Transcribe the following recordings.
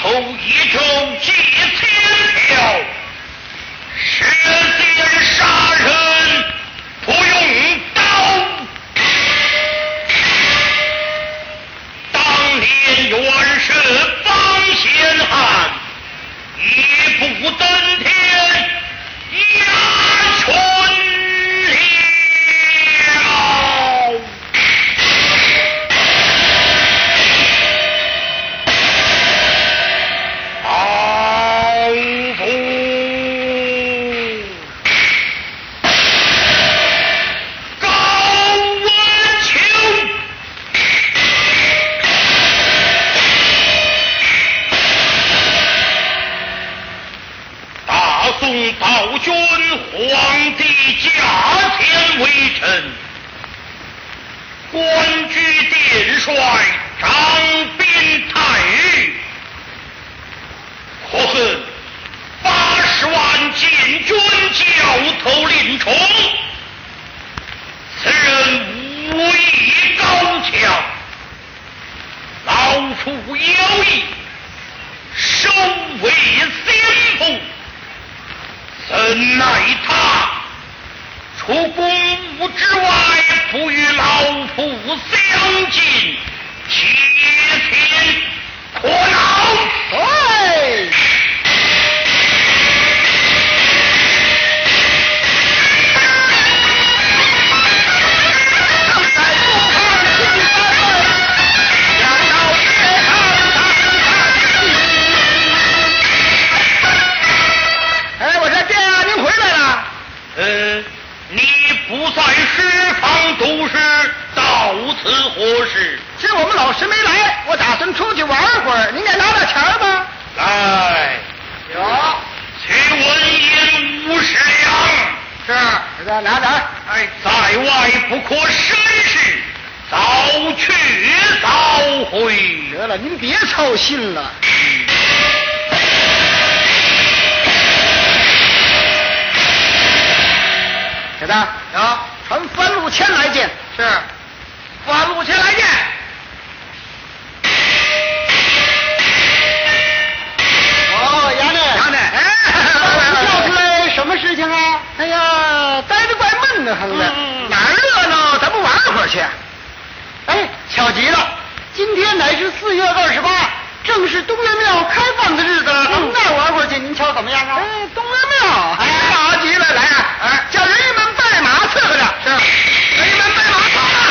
头一周借千条，涉嫌杀人不用刀。当年元神方显汉，一步登天，压群了。宋道君皇帝驾前为臣，官居殿帅，掌兵太尉。可恨80万禁军教头林冲，此人武艺高强，老夫有意收为先锋。怎奈他除公务之外，不与老夫相近，切天可恼。 哎， 你不在十方都市，到此何事？ 今我们老师没来，我打算出去玩会儿，您该拿点钱吧。 来， 有， 去文银50两。 是，拿点。 哎，在外不可生事，早去早回。 得了，您别操心了。小子，有传樊禄谦来见。 是，樊禄谦来见。 哦，衙内，叫出来什么事情啊？哎呀，待得怪闷得很的，哪儿热闹咱们玩会儿去。哎，巧极了，今天乃是4月28，正是东岳庙开放的日子，咱们那儿玩会儿去，您瞧怎么样啊？哎，东岳庙，哎，好极了，来啊！哎，叫人们拜马伺候着。是，人们拜马走了。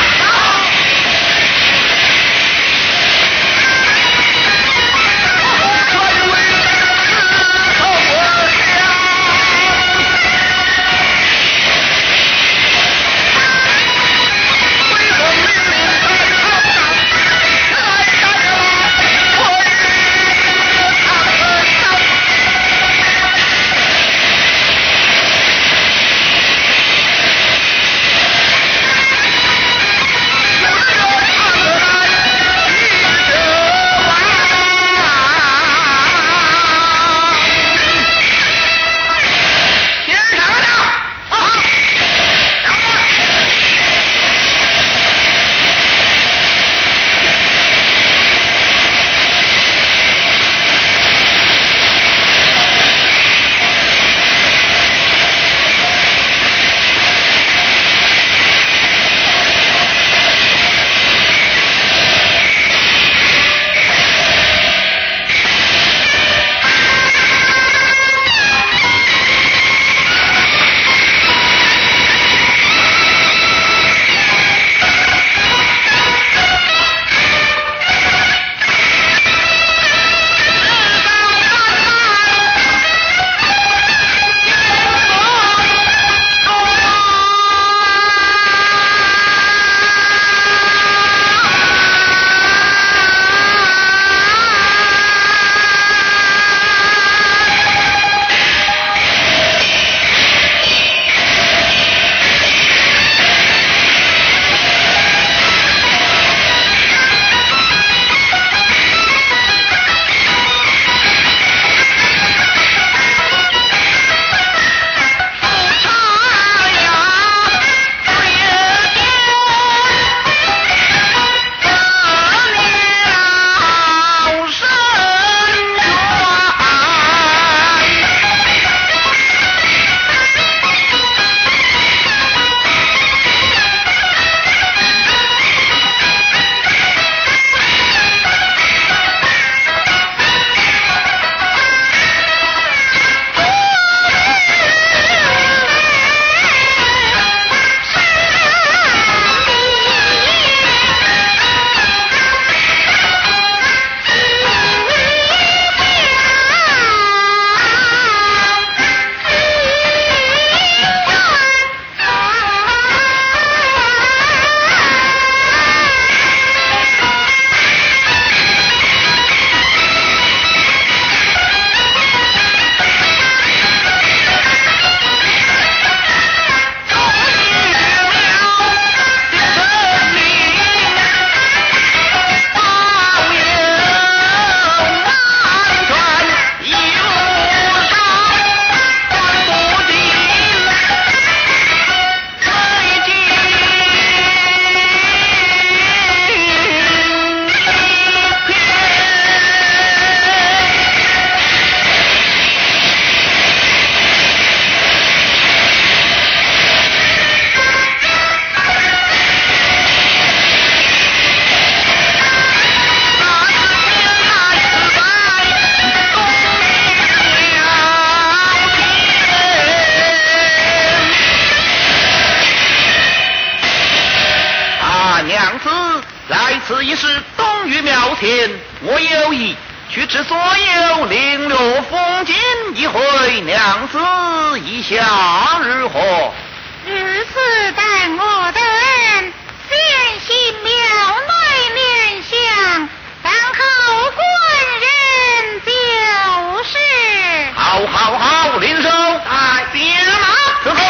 欲知所有，领略风景一回，娘子意下如何？ 如此待我等，先行庙内念想，等候官人就是。 好好好，领手， 哎，别马， 此后。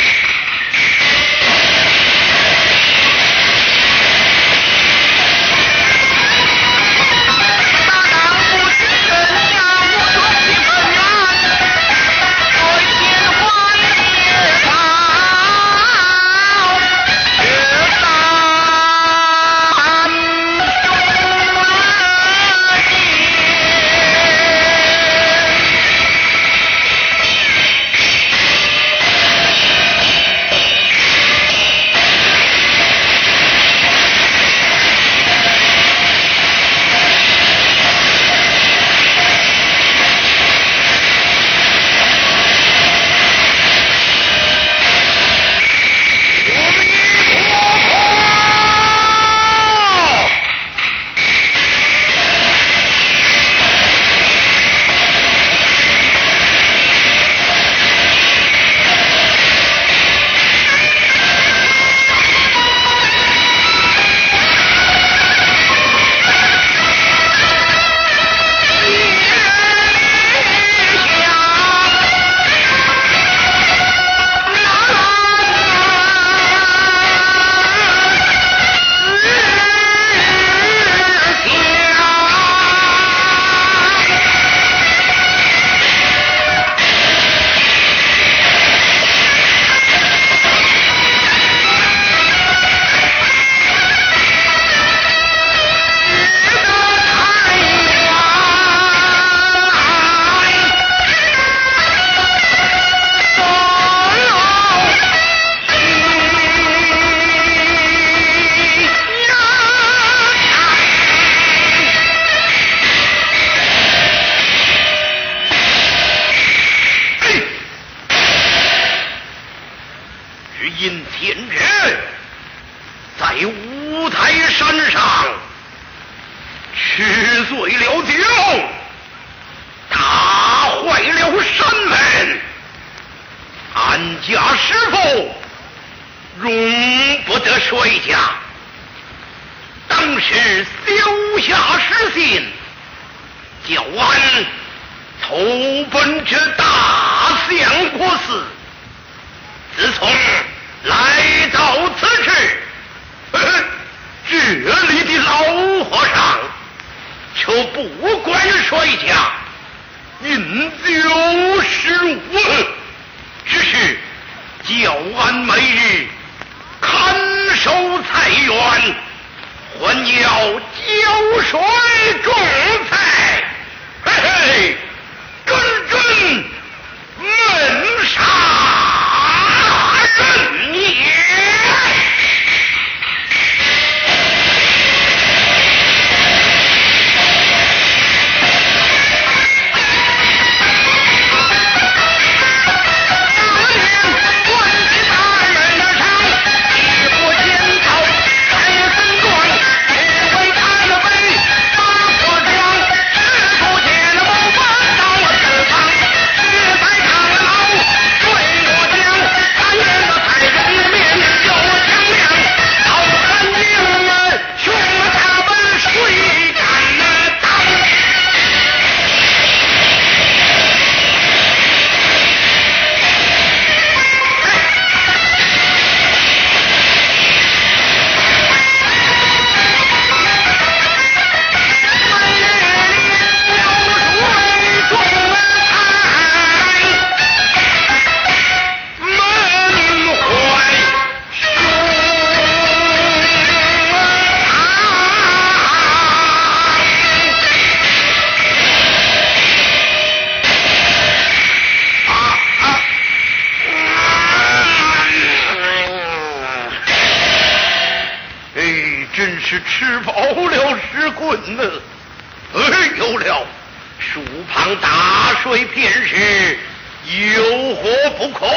是吃饱了屎棍呢。有了，树旁打水片时，有何不可？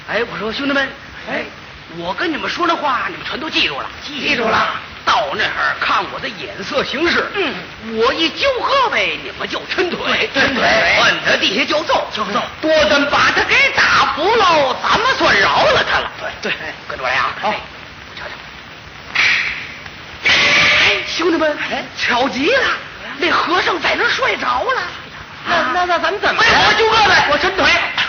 哎，我说兄弟们，哎，我跟你们说的话，你们全都记住了， 记住了。 到那儿看我的眼色行事，我一揪胳膊，你们就抻腿， 抻腿， 摁他地下就揍， 多咱把他给打服喽，咱们算饶了他了。 对，跟着我来啊！ 好， 瞧瞧。哎，兄弟们，巧极了，那和尚在那儿睡着了。 那咱们怎么？ 我揪胳膊， 我抻腿。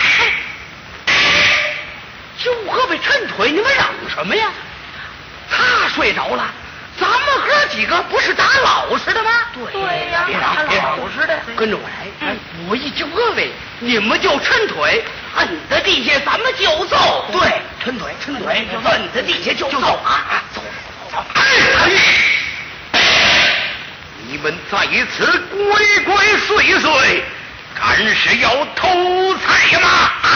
揪胳膊抻腿，你们嚷什么呀？他睡着了。咱们哥几个不是打老实的吗？ 对呀， 别嚷， 老实的， 跟着我来。我一揪胳膊，你们就抻腿，摁在地下，咱们就揍。对，抻腿，摁在地下就揍啊！走。 你们在此鬼鬼祟祟，干是要偷菜吗？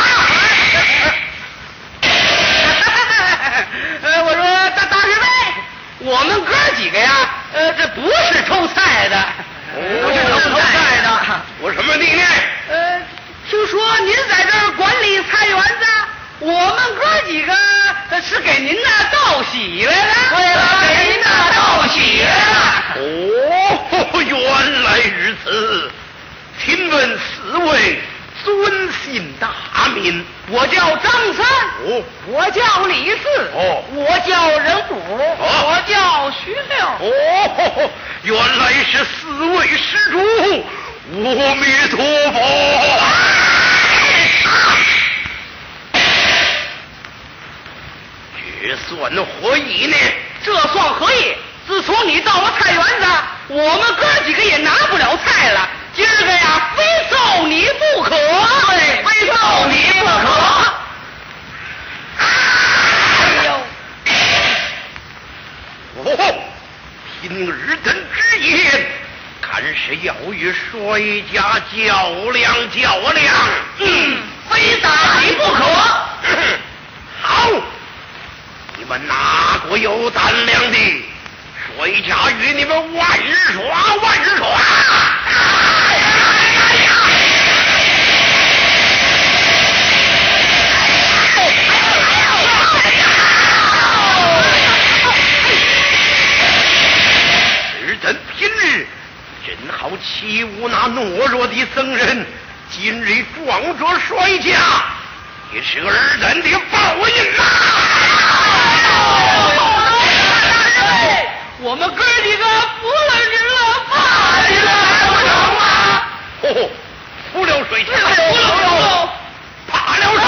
我说大师妹，我们哥几个呀，这不是偷菜的， 不是偷菜的，我什么理念？ 听说您在这儿管理菜园子，我们哥几个是给您那道喜来了。 对了，给您那道喜来了。 哦，原来如此。请问四位尊姓大名？ 我叫张三， 我叫李四，我叫任谷，我叫徐六。 哦，原来是四位施主，阿弥陀佛。这算何意呢？ 这算何意？自从你到了菜园子，我们哥几个也拿不了菜了。今儿个呀，非揍你不可！ 对，非揍你不可！ 哎呦！哦，凭尔等之言，看是要与帅家较量。 非打你不可！ 好，你们哪个有胆量的？帅家与你们玩耍！尔等平日正好欺侮那懦弱的僧人，今日撞着帅家，也是尔等的报应呐！ 我们哥几个服了您了，怕您了还不成吗？ 哦，服了水家，怕了水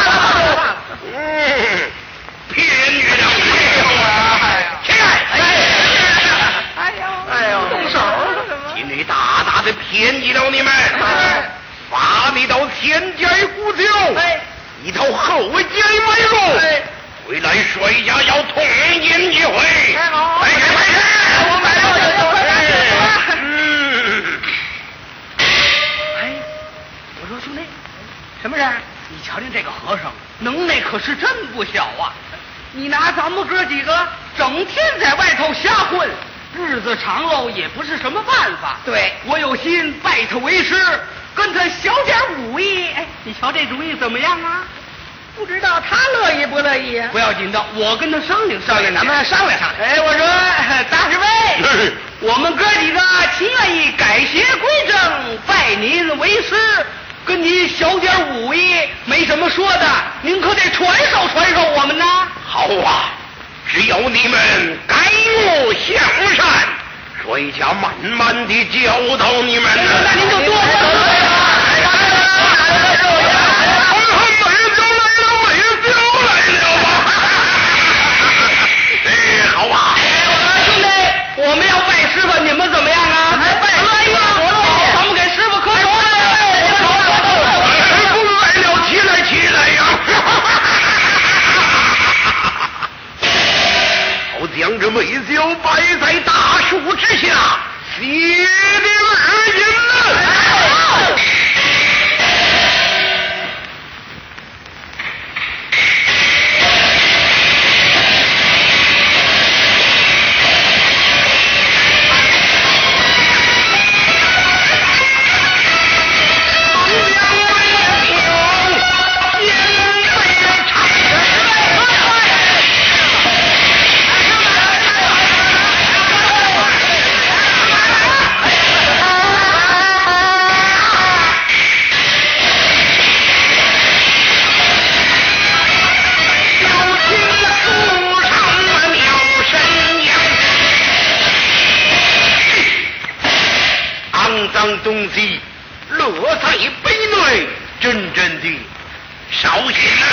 家，骗你了！起来！ 哎呦，动手了怎么？ 今日大大的便宜了你们，罚你到前街沽酒，一头后街买肉。回来帅家要痛饮一回。 好， 我买肉快点！ 我说兄弟，什么事？你瞧见这个和尚能耐可是真不小啊！你拿咱们哥几个整天在外头瞎混，日子长喽也不是什么办法。 对， 我有心拜他为师，跟他学点武艺。哎，你瞧这主意怎么样啊？ 不知道他乐意不乐意啊？ 不要紧的，我跟他商量商量， 咱们商量。 哎，我说大师妹，我们哥几个情愿意改邪归正，拜您为师，跟您学点武艺，没什么说的。您可得传授我们呐。 好啊，只要你们改恶向善，帅家慢慢的教导你们。 那您就多好啊！ 兄弟，我们要拜师傅，你们怎么样啊？拜师傅，咱们给师傅磕头。 不来了，起来呀！好将这美酒摆在大树之下，谢灵而饮了。 东西，乐在杯内，真正的烧心啊！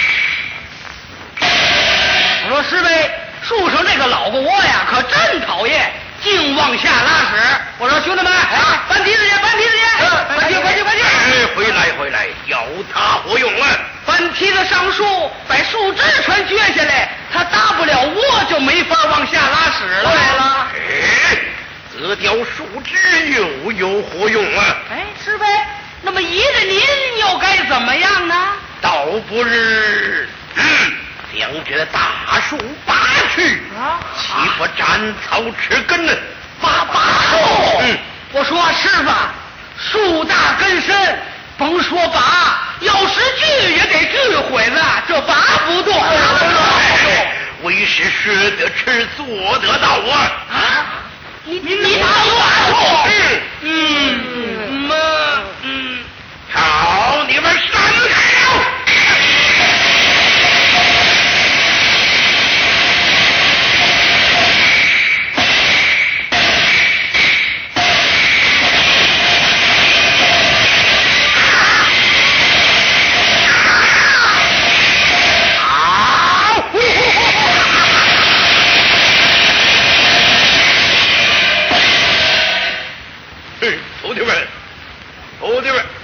我说师妹，树上这个老个窝呀，可真讨厌，净往下拉屎。我说兄弟们，搬梯子去，搬梯子去，快去！ 回来，要他何用啊？ 搬梯子上树，把树枝全撅下来，他搭不了窝，就没法往下拉屎了。对了， 这条树枝又有何用啊？ 师妹，那么依着您又该怎么样呢？ 倒不如将这大树拔去，岂不斩草除根呢？ 拔树！我说师傅，树大根深，甭说拔，要是锯也得锯毁了，这拔不动。 为师说得迟，做得到啊！ 你拔树？ 好，你们闪开了！徒弟们，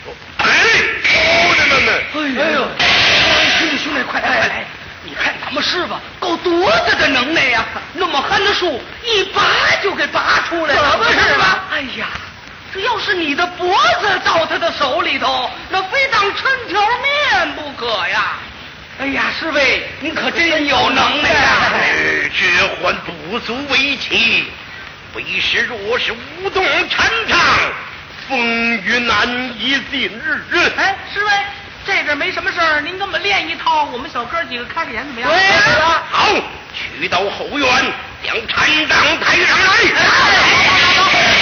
哎呦，兄弟，快来！你看咱们师傅够多大的能耐呀！那么憨的树，一拔就给拔出来了，可不是吗？哎呀，这要是你的脖子到他的手里头，那非当抻条面不可呀！哎呀，师妹，您可真有能耐呀！ 这还不足为奇，为师若是无动禅场，风雨难以尽日。 师妹，这阵没什么事儿，您跟我们练一套，我们小哥几个开个眼怎么样？ 对了，好，去到后院将禅杖抬上来。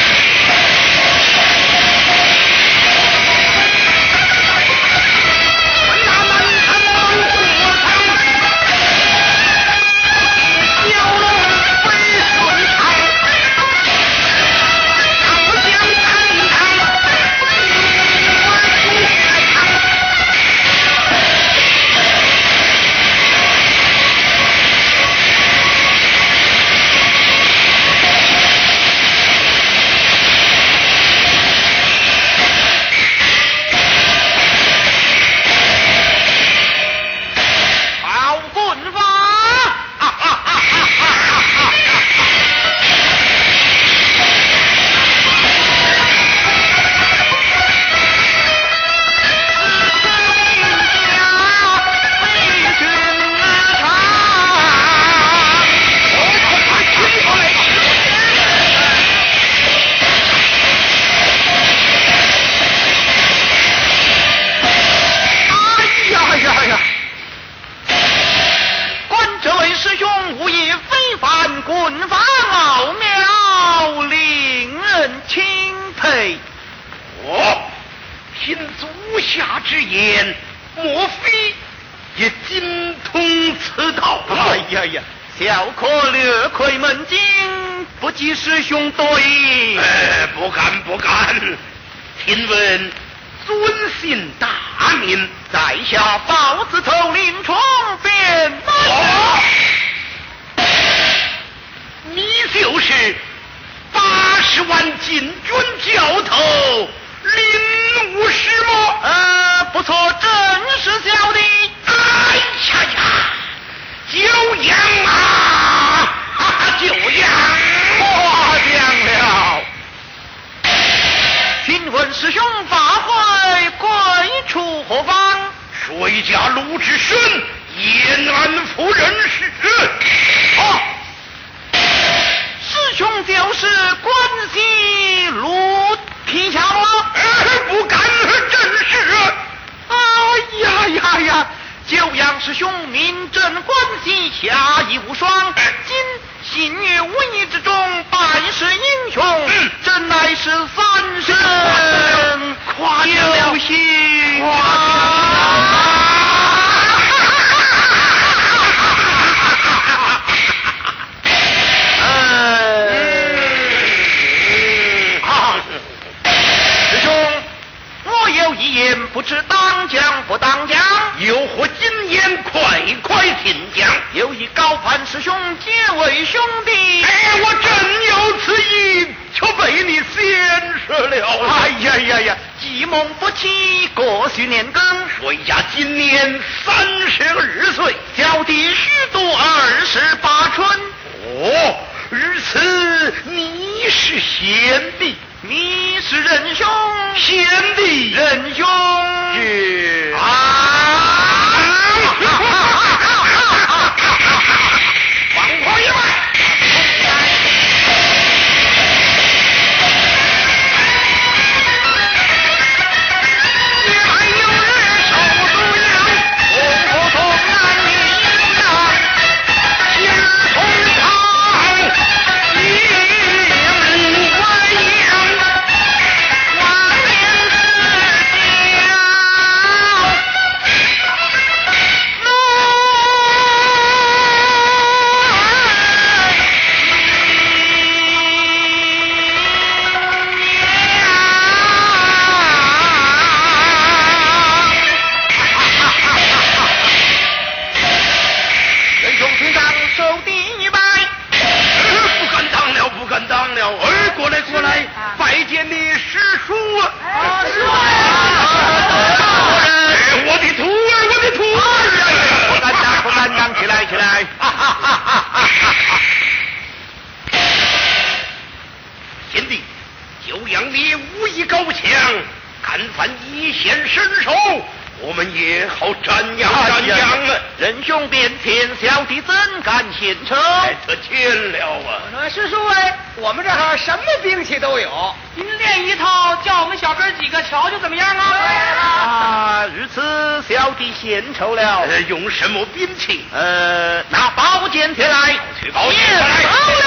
小可略窥门径，不及师兄多疑。 不敢。请问尊姓大名？ 在下豹子头林冲便你就是80万禁军教头林武师吗？ 不错，正是小弟。 哎呀！久仰啊！久仰， 夸奖了。请问师兄法会归处何方？ 水家陆之深，延安夫人是。 师兄就是关西陆天下吗？ 不敢，真是。 哎呀！久仰师兄名震关西，侠义无双。今信于无意之中，拜师英雄，真乃是三生夸有幸。 你快听讲。 有意高攀师兄结为兄弟。 哎，我真有此意，却被你显示了。 哎呀，计谋不齐，各需年庚。 谁家今年32岁， 小弟虚度28春。 哦，如此你是贤弟， 你是仁兄， 贤弟仁兄是王婆一万。仁兄变天，小弟怎敢献丑？ 这见了啊！ 师叔哎，我们这儿什么兵器都有，您练一套，叫我们小哥几个瞧瞧怎么样啊？对了啊，如此小弟献丑了。 用什么兵器？ 拿宝剑铁来。 去宝剑铁来。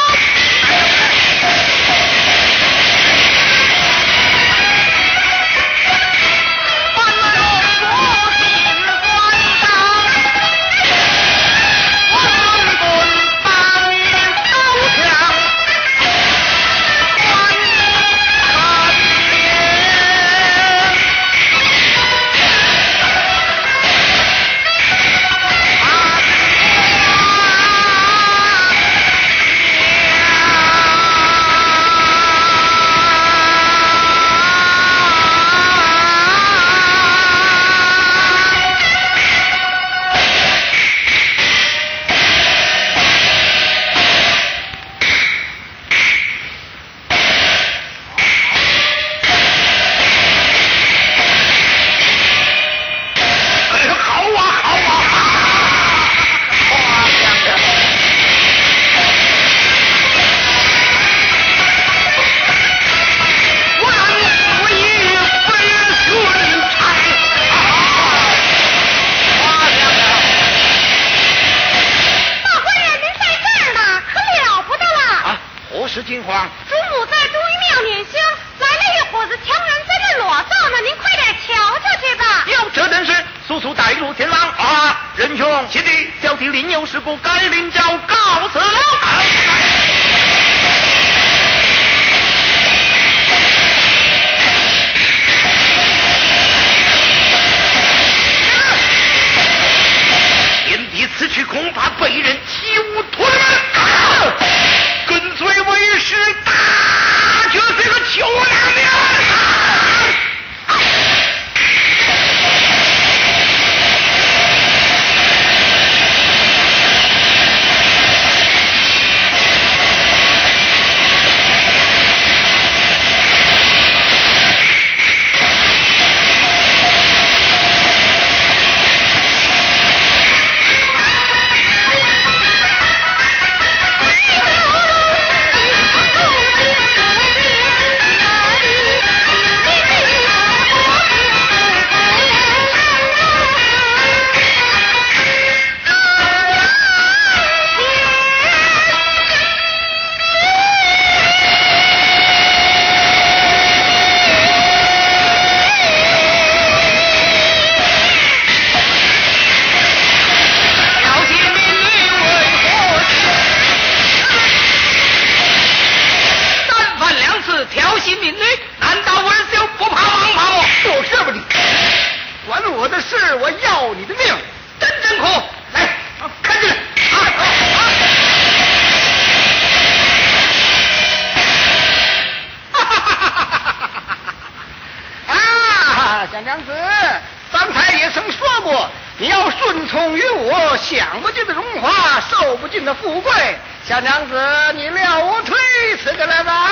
惊慌！ 主母在朱一庙念香，来了一伙子强人在这裸照呢，您快点瞧瞧去吧。 有这等事，速速带入前往啊！仁兄，贤弟，小弟另有事故，该领教告辞了。 贤弟此去恐怕被人欺侮吞门，跟随为师，打这个邱良娘。 你要顺从于我，享不尽的荣华，受不尽的富贵。小娘子，你料我推辞的来吧。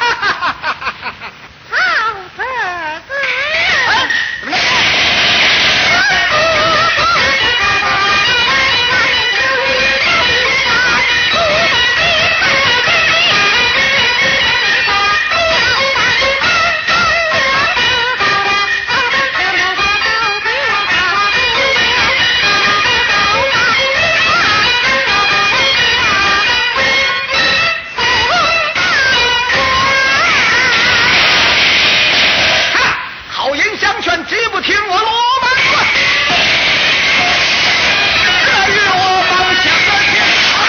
好子子。 怎么了？只不听我罗门棍，这与我方向的天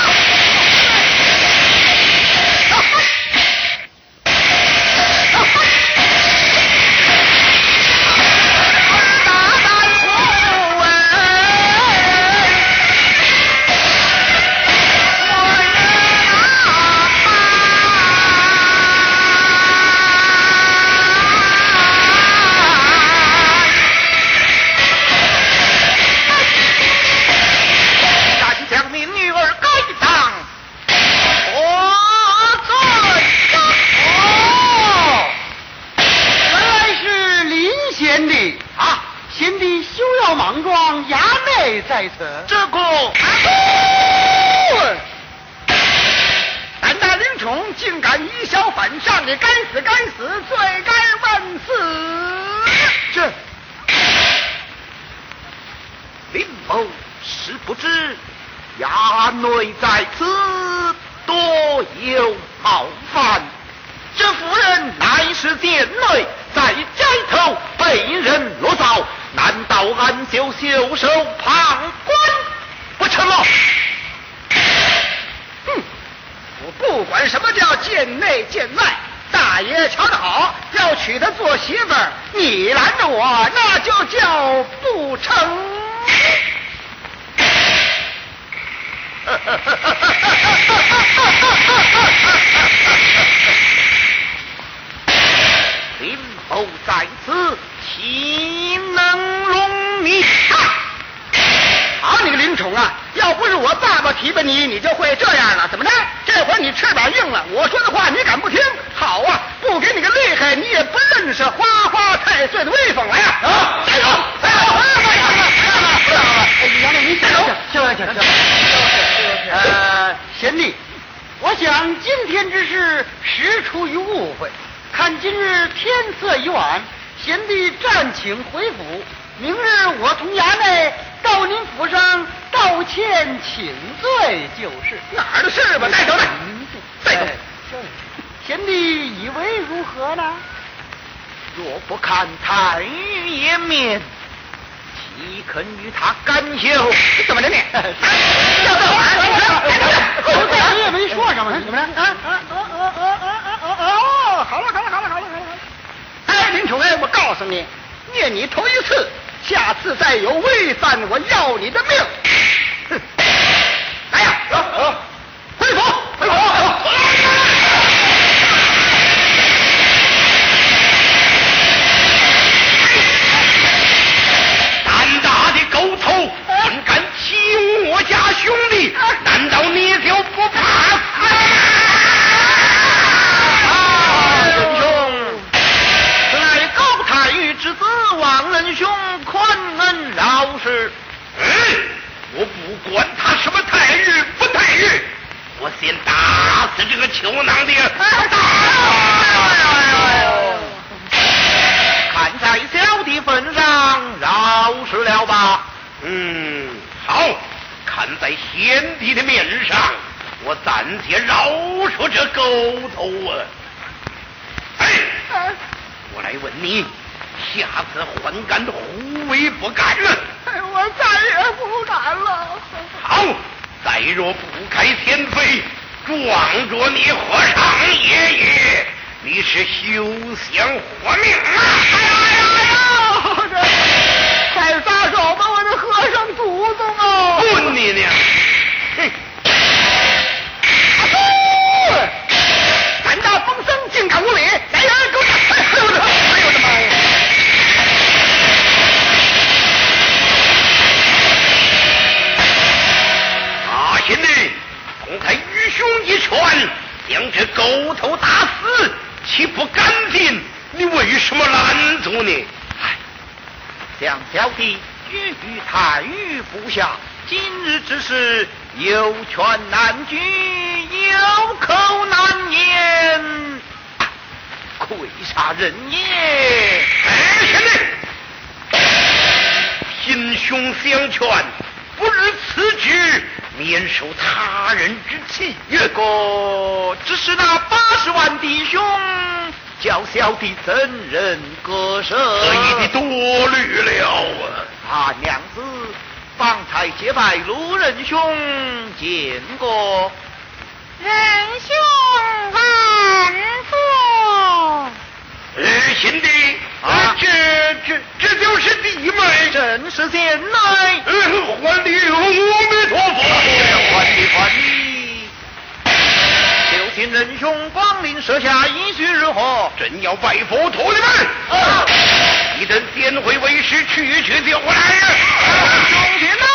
大胆胡问，在此， 这个胆大凌宠，竟敢以小反上，你该死该死，罪该万死。 这林某是不知衙内在此多有冒犯，这夫人乃是贱内，在街头被人落扫，难道俺就袖手旁观不成吗？ 我不管什么叫贱内贱外，大爷瞧得好，要娶她做媳妇儿，你拦着我，那就叫不成。 林某在此，岂能容你？ 好你个林宠啊！要不是我爸爸提拔你，你就会这样了。怎么着？这回你翅膀硬了，我说的话你敢不听？好啊，不给你个厉害，你也不认识花花太岁的威风来呀！啊，加油！加油！杨亮，你加油！贤弟，我想今天之事实出于误会，看今日天色已晚，贤弟暂请回府，明日我同衙内到您府上道歉请罪就是。哪儿的事吧？带走来，带走。贤弟以为如何呢？ 若不看太尉颜面，岂肯与他干休？ 怎么的呢？要这玩意儿，我也没说什么，怎么着？好了。哎，林宠哎，我告诉你，虐你头一次，下次再有违反，我要你的命！哼！来呀，回府！ 胆大的狗头，竟敢欺侮我家兄弟，难道你就不怕死？仁兄，此乃高太尉之子，望仁兄宽恩饶恕。我不管他什么太尉不太尉，我先打死这个球囊的！看在小弟份上，饶恕了吧。好，看在贤弟的面上，我暂且饶恕这狗头啊！我来问你，下次还敢胡为不敢呢？ 我再也不敢了。 好，再若不开天飞，撞着你和尚爷爷，你是休想活命啊！ 快撒手吧，我的和尚祖宗啊！ 滚你娘！ 胆大风声，竟敢无礼！来人，给我打！哎呦我的妈呀！ 狗头打死，岂不干净？你为什么拦住呢？ 向小弟居于太尉部下，今日之事有权难举，有口难言，愧杀人也。 兄弟，贫兄相劝，不日此举，免受他人之气。 这个只是那80万弟兄，叫小弟怎忍割舍？ 这一的多虑了啊！娘子方才结拜卢仁兄，见过。 仁兄万福。 贤弟，这就是弟妹， 正是贤内。 还礼阿弥陀佛， 还礼。就请仁兄光临舍下，一叙如何？ 真要拜佛托你们。你等先回为师，去就回来。 兄弟呢？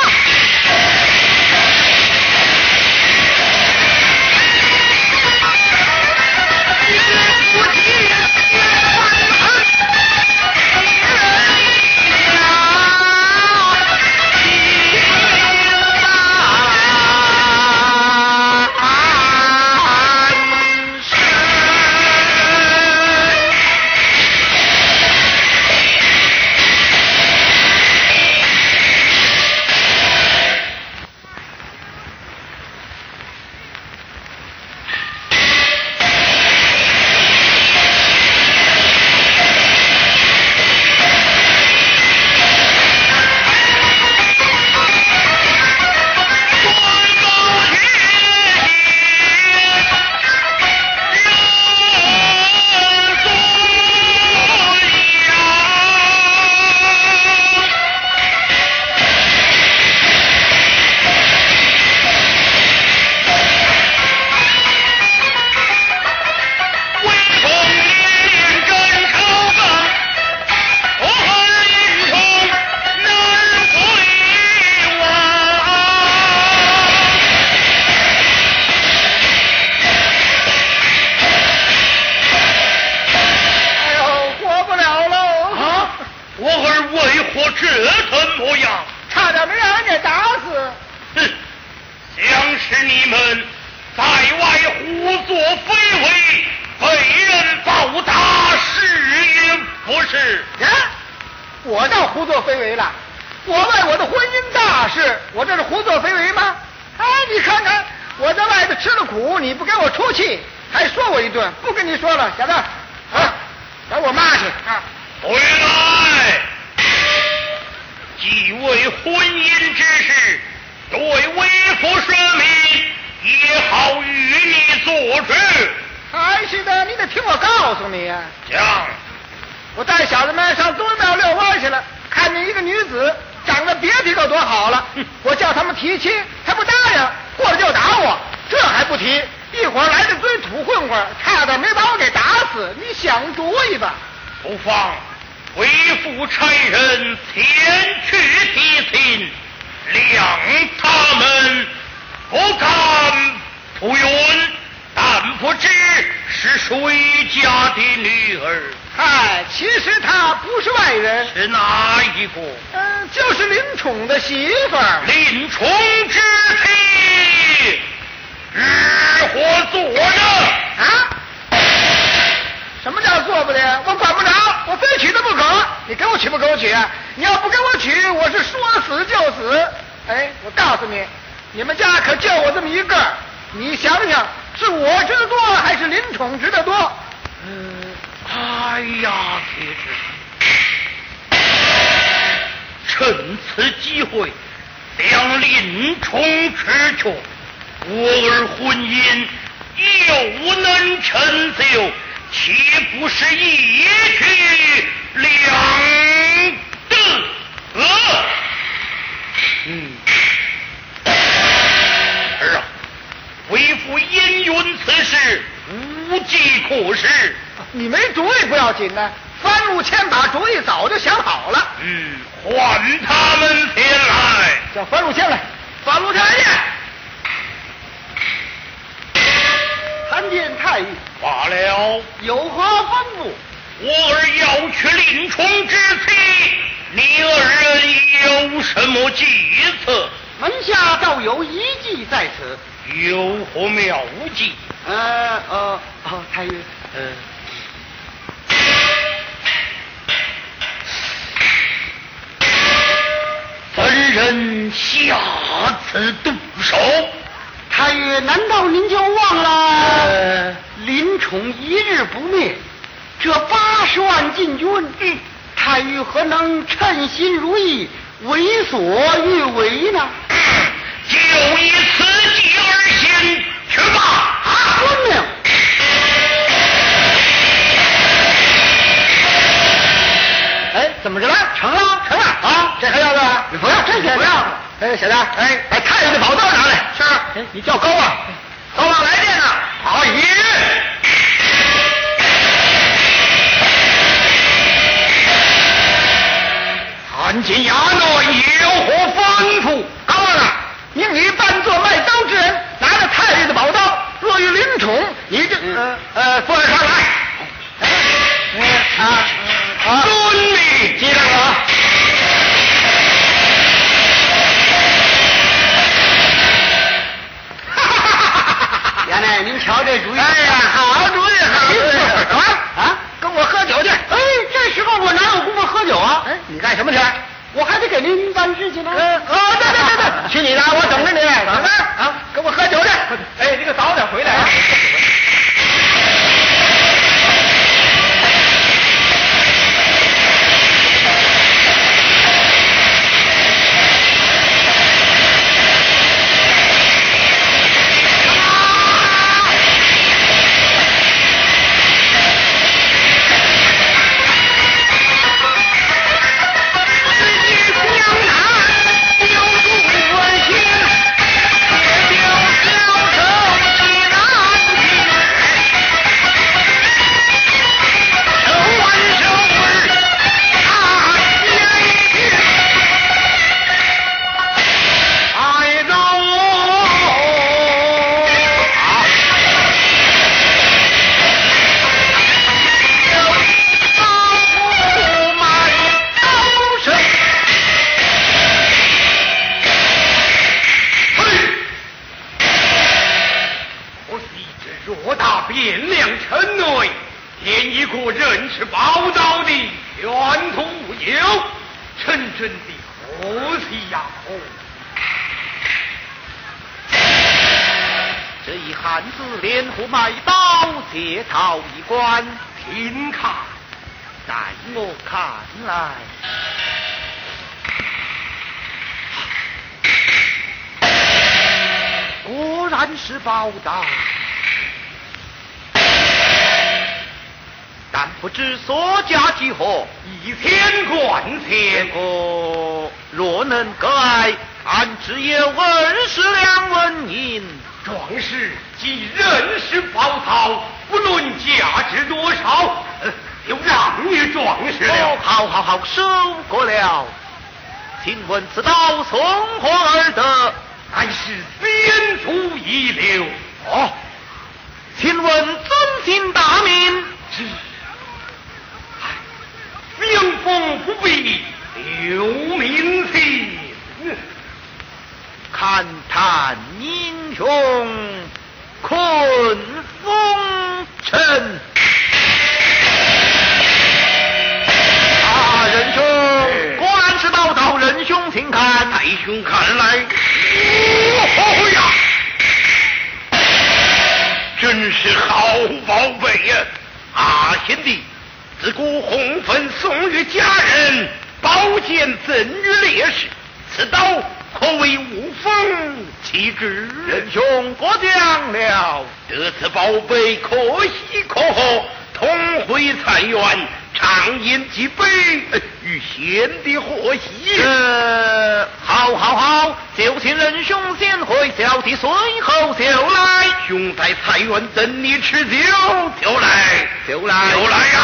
你没主意不要紧呢，翻入千把主意早就想好了。 唤他们前来， 叫樊禄前来。樊禄前来见。参见太太尉。 罢了， 有何吩咐？ 我儿要去临冲之期，你二人有什么计策？ 门下倒有一计在此。 有何妙计？ 太尉， 本人下次动手。 太尉，难道您就忘了林冲一日不灭，这80万禁军，太尉何能称心如意，为所欲为呢？ 就以此计而行，去吧！ 遵命。哎，怎么着了？成了啊！这还要了？不要，这些不要。小子，把太尉的宝刀拿来。是。你叫高啊？高望来电呢。好，爷。 参见衙内有何吩咐？ 高望啊，命你扮作卖刀之人，拿着太尉的宝刀，若遇林冲，你就扶上来。 遵命。 记着我。衙内，您瞧这主意。哎呀，好主意，好主意。跟我喝酒去。哎，这时候我哪有功夫喝酒啊？你干什么去？我还得给您办事情呢。对，去你的，我等着你。等着啊，跟我喝酒去。哎，这个早点回来啊。 借套一关，听看，在我看来，果然是宝刀，但不知所价几何 ，1000贯钱。 若能割爱，俺只有20两纹银。 壮士既认识宝刀，不论价值多少，就让与壮士了。 好，收过了。请问此刀从何而得？ 乃是先祖遗留。 请问尊姓大名？ 相逢不必留名姓。 看探英雄困风尘。仁兄，果然是宝刀，仁兄请看。 太兄看来，真是好宝贝呀！贤弟，自古红粉送与家人，宝剑赠与烈士，此刀可谓无风岂止？ 仁兄过奖了， 得此宝贝，可喜可贺，同会残垣，畅饮几杯，与贤弟贺喜。 好，就请仁兄先回，小弟随后就来。 兄在菜园等你吃酒，就来呀！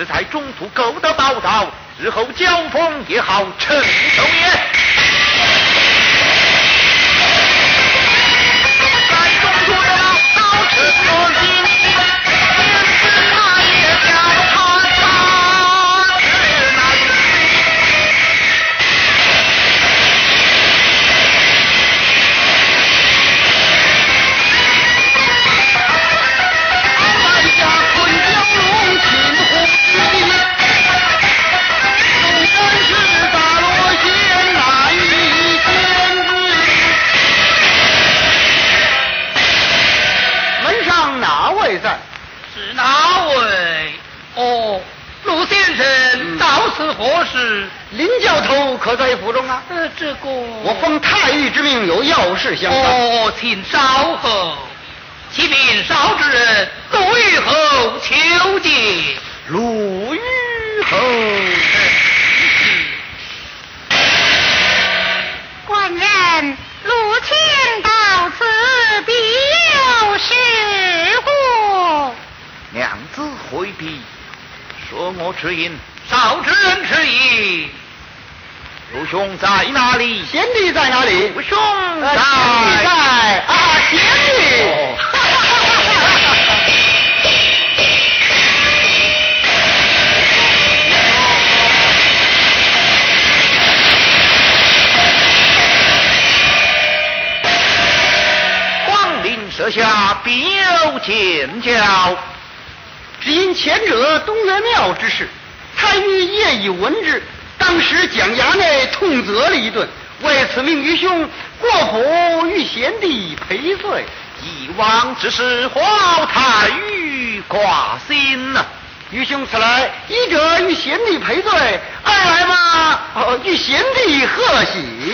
在中途勾得报道，日后交锋也好成手也。在中途的到此落心，便是他也叫他差之难行。 在下困蛟龙擒虎之地，纵然是大罗县难以兼之。门上哪位在？ 是哪位？哦，陆先生，到此何事？ 林教头可在府中啊？ 这个我奉太尉之命，有要事相办。 哦，请稍后。启禀少之人，陆虞侯求见。 陆虞侯， 官人陆谦到此必有事故。 娘子回避，说我迟疑。 少之人迟疑。 陆兄在哪里？ 贤弟在哪里？ 陆兄贤弟在啊，贤弟。 光临舍下必有见教。 只因前者东岳庙之事，太尉夜已闻之，当时将衙内痛责了一顿，为此命于兄过府与贤弟赔罪。 以往之事，华太尉挂心呐。 于兄此来，一者与贤弟赔罪，二来嘛，与贤弟贺喜。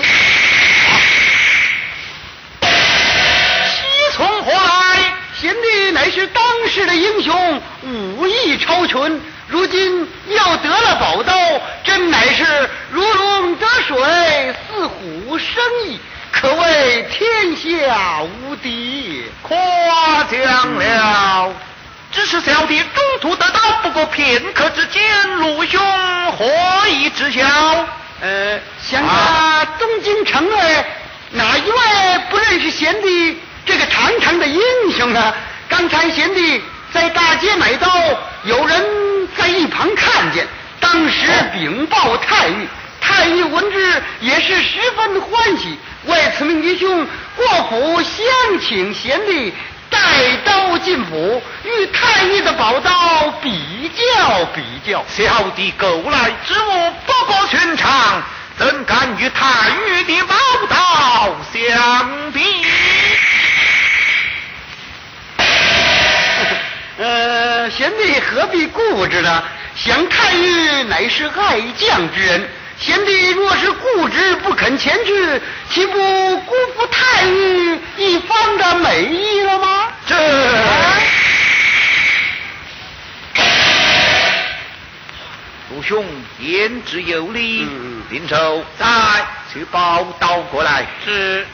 西从何来？ 贤弟乃是当世的英雄，武艺超群，如今要得了宝刀，真乃是如龙得水，似虎生翼，可谓天下无敌。 夸奖了。只是小弟中途得到，不过片刻之间，陆兄何以知晓？ 想他东京城内，哪一位不认识贤弟这个堂堂的英雄呢？刚才贤弟在大街买刀，有人在一旁看见，当时禀报太尉，太尉闻之也是十分欢喜，为此命于兄过府相请贤弟，带刀进府，与太尉的宝刀比较比较。 小弟购来之物不过寻常，怎敢与太尉的宝刀相比？ 贤弟何必固执呢？想太尉乃是爱将之人，贤弟若是固执不肯前去，岂不辜负太尉一番的美意了吗？ 陆兄言之有理，林州在去报道过来。 是。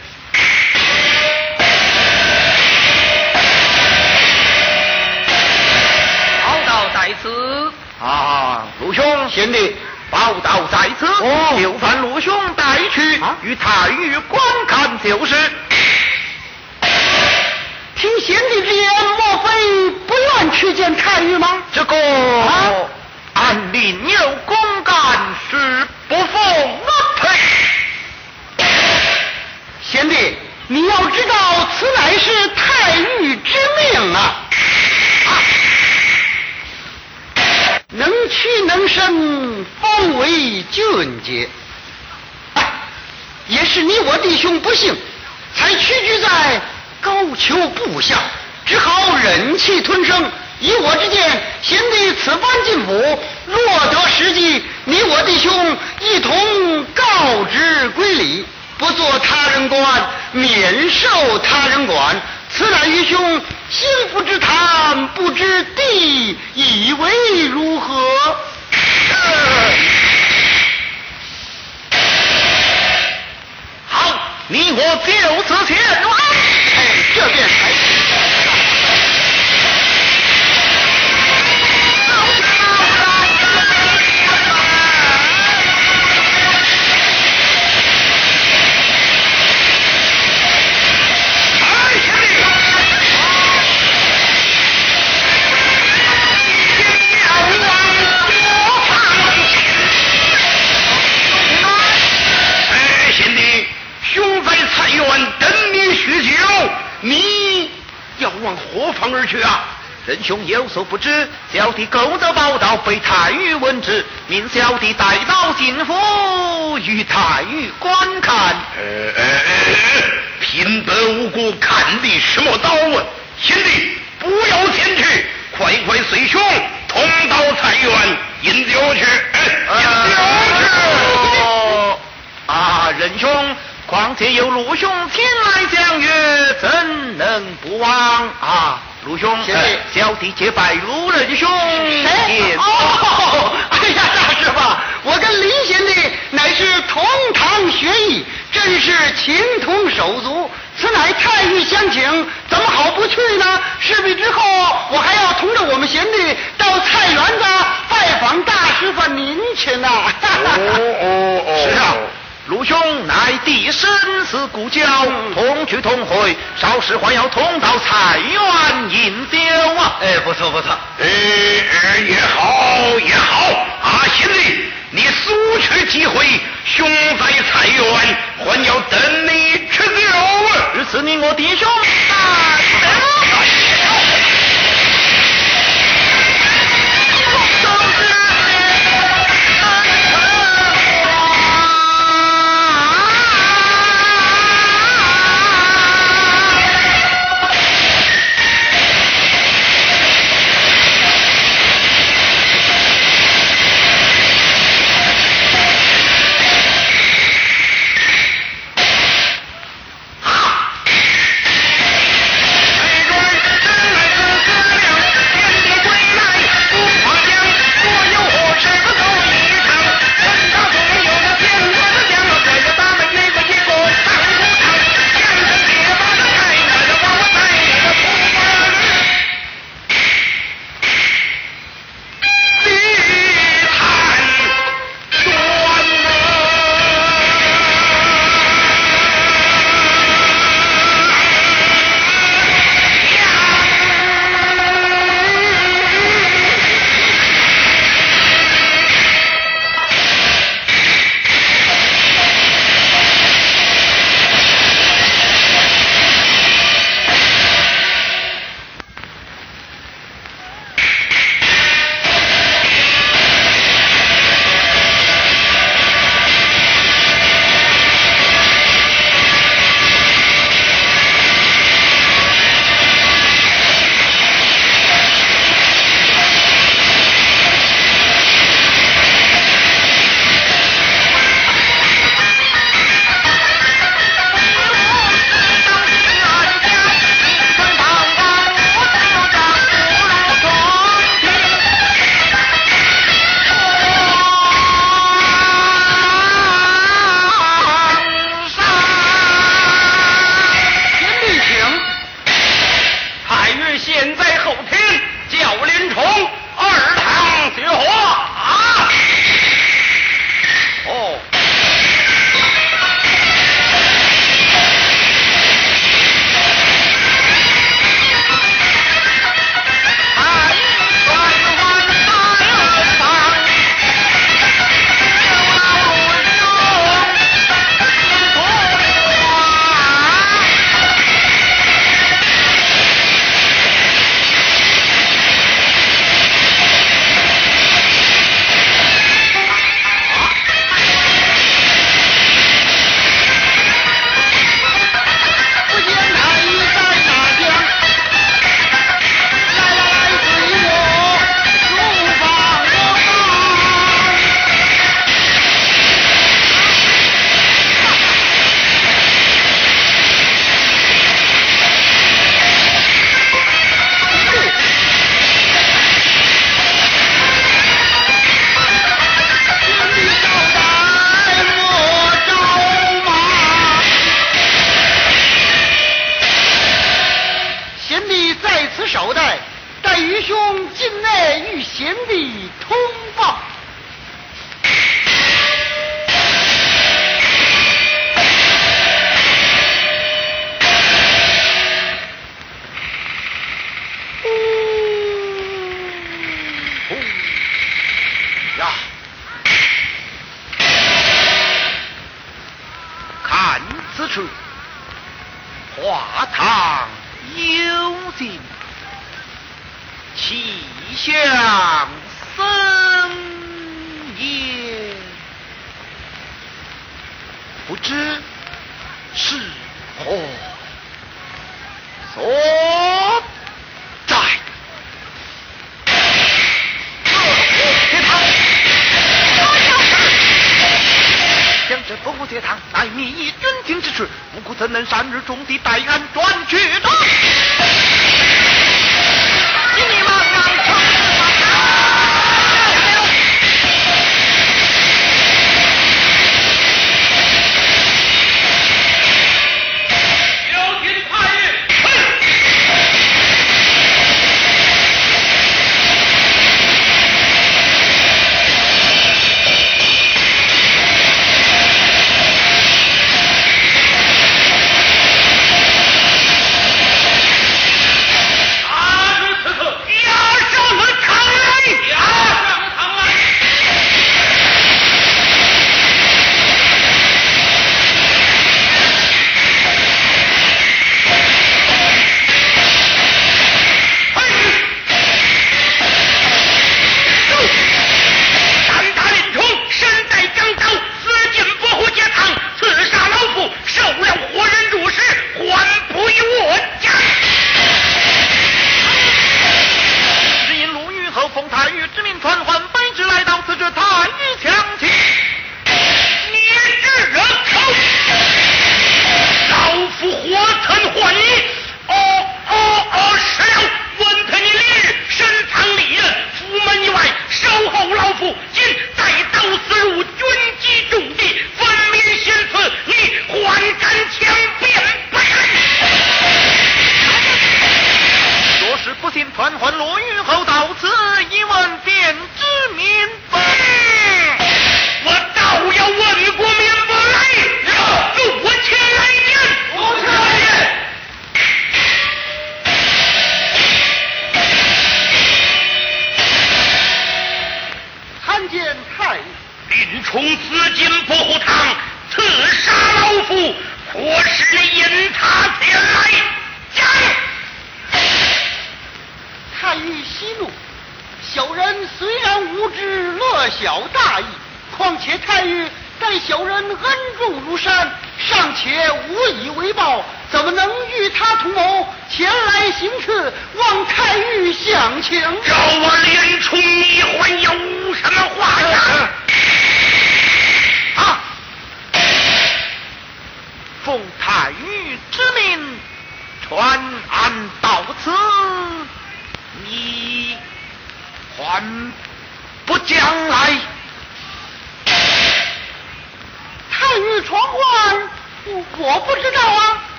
报道在此。 陆兄， 贤弟报道在此，就烦陆兄带去，与太尉观看就是。 听贤弟之言，莫非不愿去见太尉吗？ 这个俺另有公干，是不奉我陪。 贤弟，你要知道，此乃是太尉之命啊！能屈能伸，方为俊杰。也是你我弟兄不幸，才屈居在高俅部下，只好忍气吞声。以我之见，贤弟此番进府，若得时机，你我弟兄一同告知归里，不做他人官，免受他人管。此乃于兄心腹之谈，不知弟以为如何？ 好，你我就此前往。 这便才是。 而去啊？ 仁兄有所不知，小弟勾着报道被太尉闻之，命小弟带到进府与太尉观看。 平白无故看的什么刀啊？贤弟不要前去，快随兄同到菜园饮酒去。 仁兄，况且有陆兄前来相约，怎能不往啊？陆兄，小弟结拜陆仁兄。 哎呀，大师傅，我跟林贤弟乃是同堂学艺，真是情同手足，此乃太尉相请，怎么好不去呢？势必之后，我还要同着我们贤弟到菜园子拜访大师傅您去呢。 是啊。陆兄乃弟生死故交，同去同回，稍时还要同到菜园饮酒啊！ 不错。也好啊，贤弟，你速去即回，兄在菜园还要等你吃酒啊！ 如此，你我弟兄贤弟通报。 呀，看此处，画堂幽静， 气象森严，不知是何所在。将这烽火节堂乃秘议军情之事，无故怎能3日中地带案转去的？你们让城小心太尉！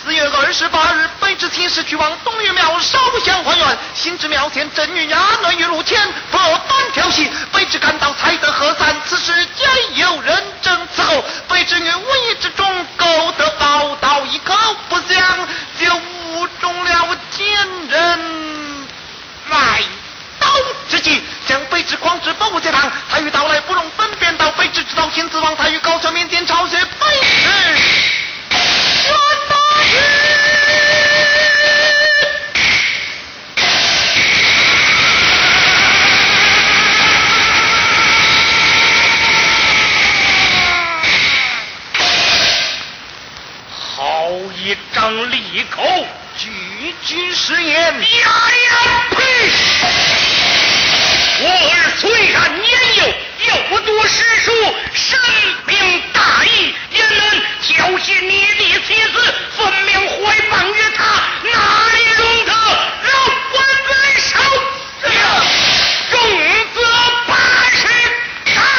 4月28日，北至秦氏去往东岳庙烧香还愿，新至庙前正运衙内于路前佛幡调戏，北至赶到才得河山，此时皆有人证伺候。北至于无意之中勾得宝刀一口，不想就误中了奸人来刀之际，向北至匡之佛物节堂，他于到来不容分辨，到北至知道亲自往他于高车面前朝谢北至。 好一张利口， 句句实言。 呀呀呸！我儿虽然年幼，又不多识书，深明大义，也能教习你的妻子，分明怀谤于他，哪里容得让官人手？重则80打！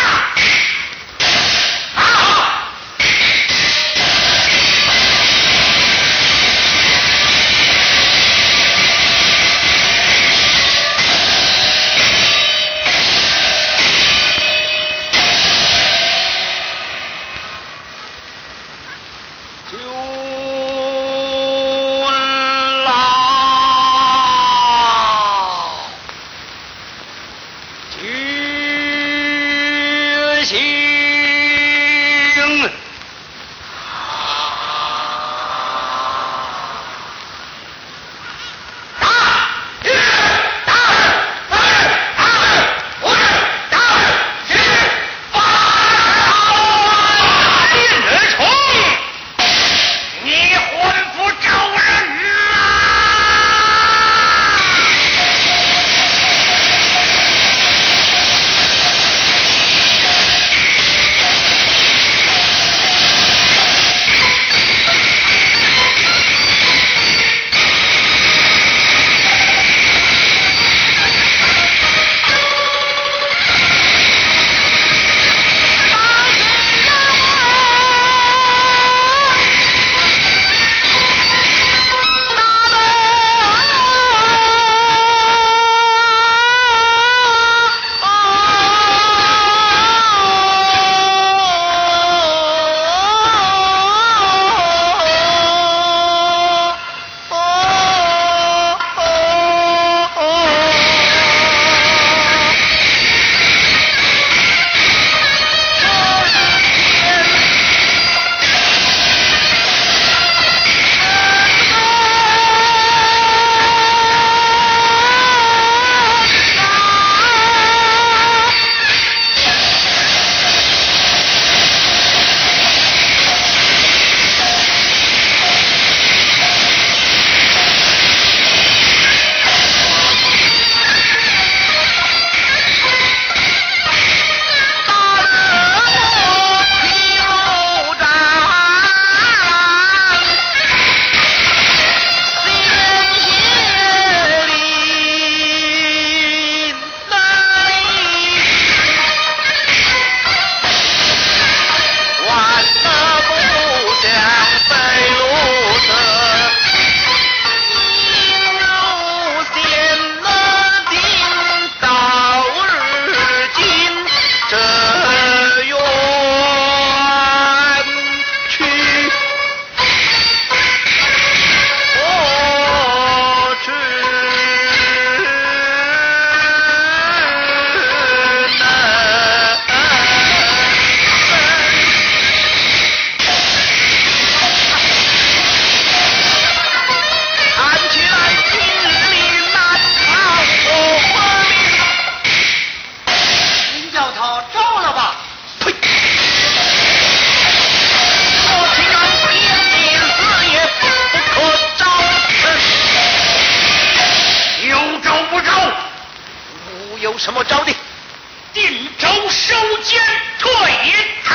有什么招的？ 定州收监退堂。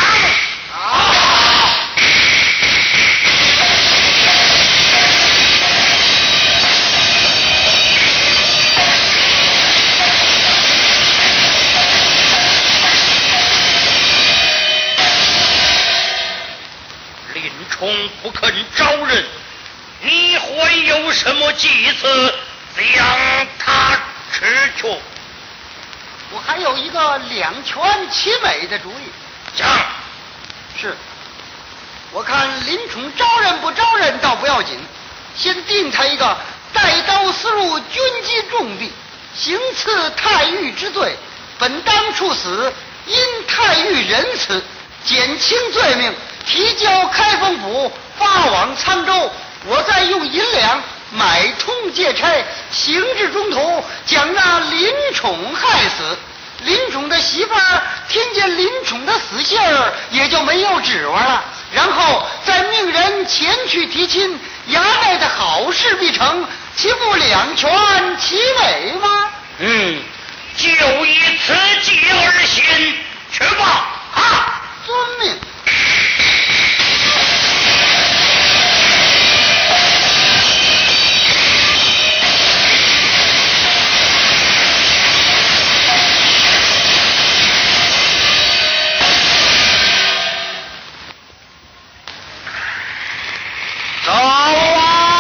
林冲不肯招人， 什么计策将他吃去？ 我还有一个两全其美的主意。 讲。 是。我看林冲招人不招人倒不要紧，先定他一个带刀私入军机重地，行刺太尉之罪，本当处死，因太尉仁慈，减轻罪命，提交开封府，发往沧州。我再用银两买通借差，行至中途，将那林冲害死。林冲的媳妇儿听见林冲的死信儿，也就没有指望了。然后再命人前去提亲，衙内的好事必成，岂不两全其美吗？ 就以此计而行，去吧！啊， 遵命。 走啊！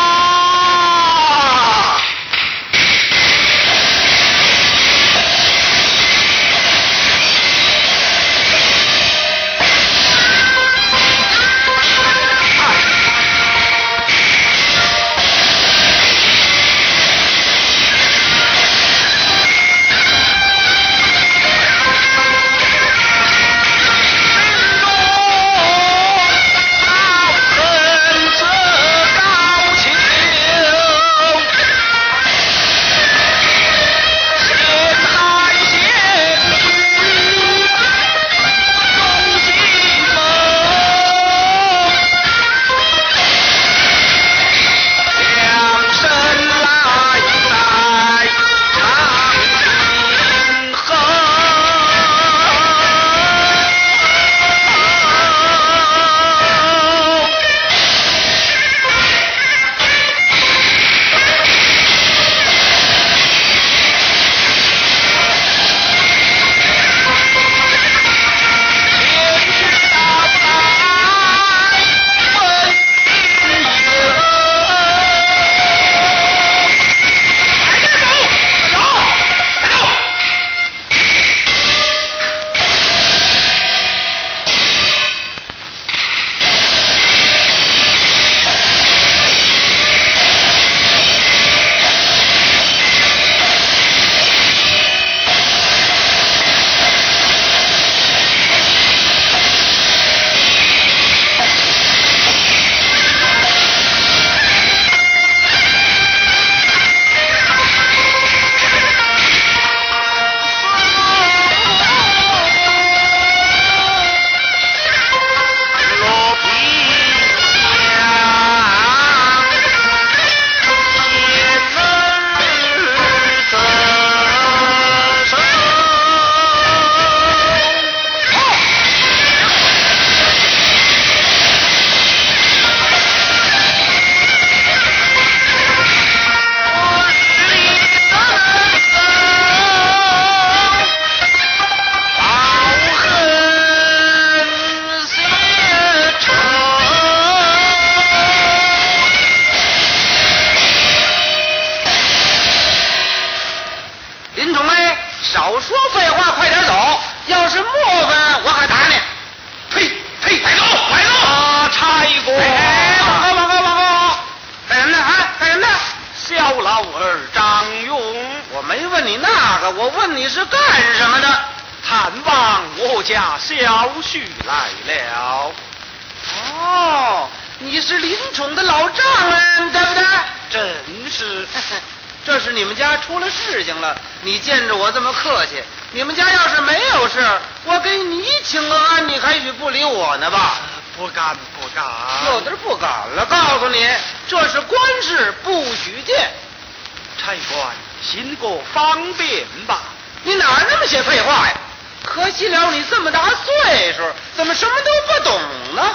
我问你是干什么的？探望我家小婿来了。哦，你是林冲的老丈人，对不对？真是。这是你们家出了事情了，你见着我这么客气。你们家要是没有事，我给你请个安，你还许不理我呢吧？ 不敢不敢。 有的不敢了，告诉你，这是官事，不许见。 差官，行个方便吧。 你哪儿那么些废话呀？可惜了你这么大岁数，怎么什么都不懂呢？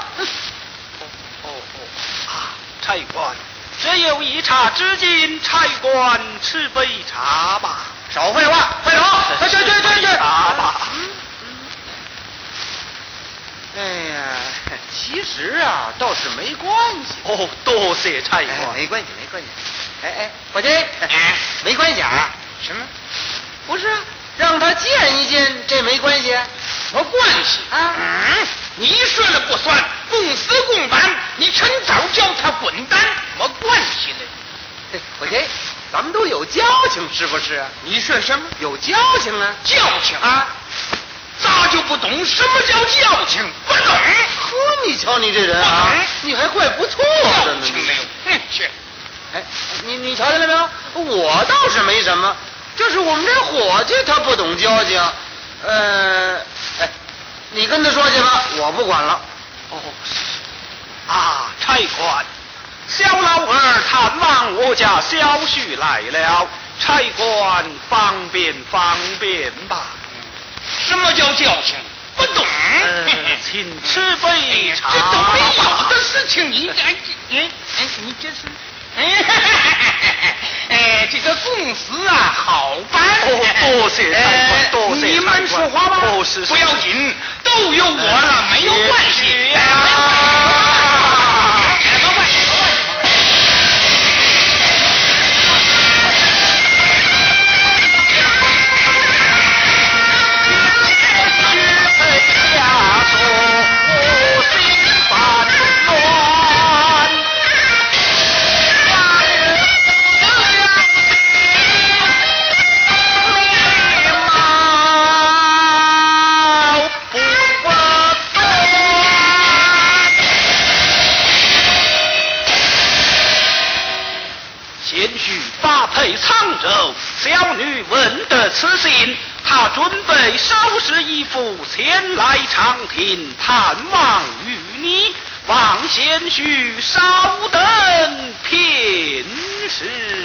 差官，只有一茶之敬，差官吃杯茶吧。 少废话，快走！去！ 茶吧。 哎呀，其实啊，倒是没关系。 多谢差官。 没关系。 伙计，没关系啊。 什么？ 不是，让他见一见，这没关系。 什么关系啊？ 你说了不算，公事公办，你趁早叫他滚蛋，什么关系呢？ 伙计，咱们都有交情，是不是？ 你说什么？ 有交情啊？ 交情啊？ 咋就不懂什么叫交情？不懂？ 呵，你瞧你这人啊，你还怪不错的呢。 交情没有？去。 你瞧见了没有？我倒是没什么，就是我们这伙计他不懂交情。你跟他说去吧，我不管了。 差官，小老儿探望我家小婿来了，差官方便吧。 什么叫交情？不懂。 请吃杯茶。 这都没有的事情，你这是。这个公司啊，好办。 多谢差官，多谢。 你们说话吧，不要紧，都有我了，没有关系呀。 配沧州，小女闻得此信，她准备收拾衣服前来长亭探望于你，望贤婿稍等片时。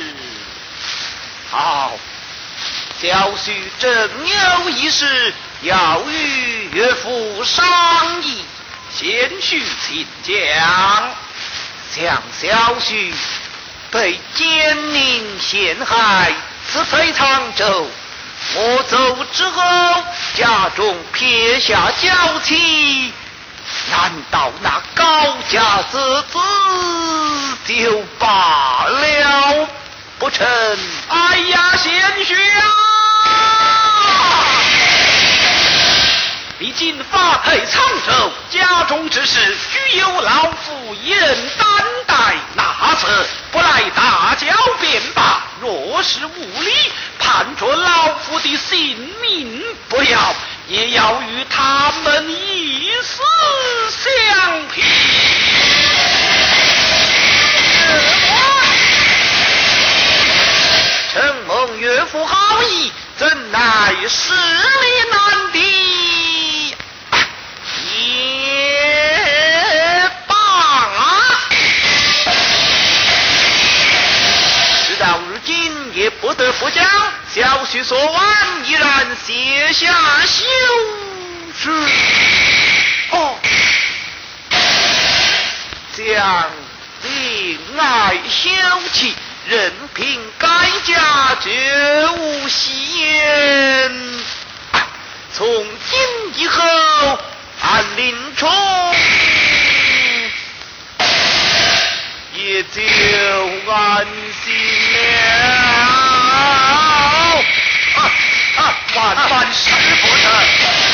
好，小婿正有一事要与岳父商议，贤婿请讲。向小婿被奸佞陷害，此非沧州。我走之后，家中撇下娇妻，难道那高家之子就罢了不成？哎呀，贤婿啊！毕竟发配沧州，家中之事须由老夫一人担待，那次不来大交便罢。若是无礼，判着老夫的性命不要，也要与他们一死相拼。承蒙岳父好意，怎奈势力难敌。也罢啊！事到如今，也不得不将小婿所闻依然写下休书。将定爱休妻，任凭改嫁，绝无戏言。从今以后，安林冲也就安心了。万事不成。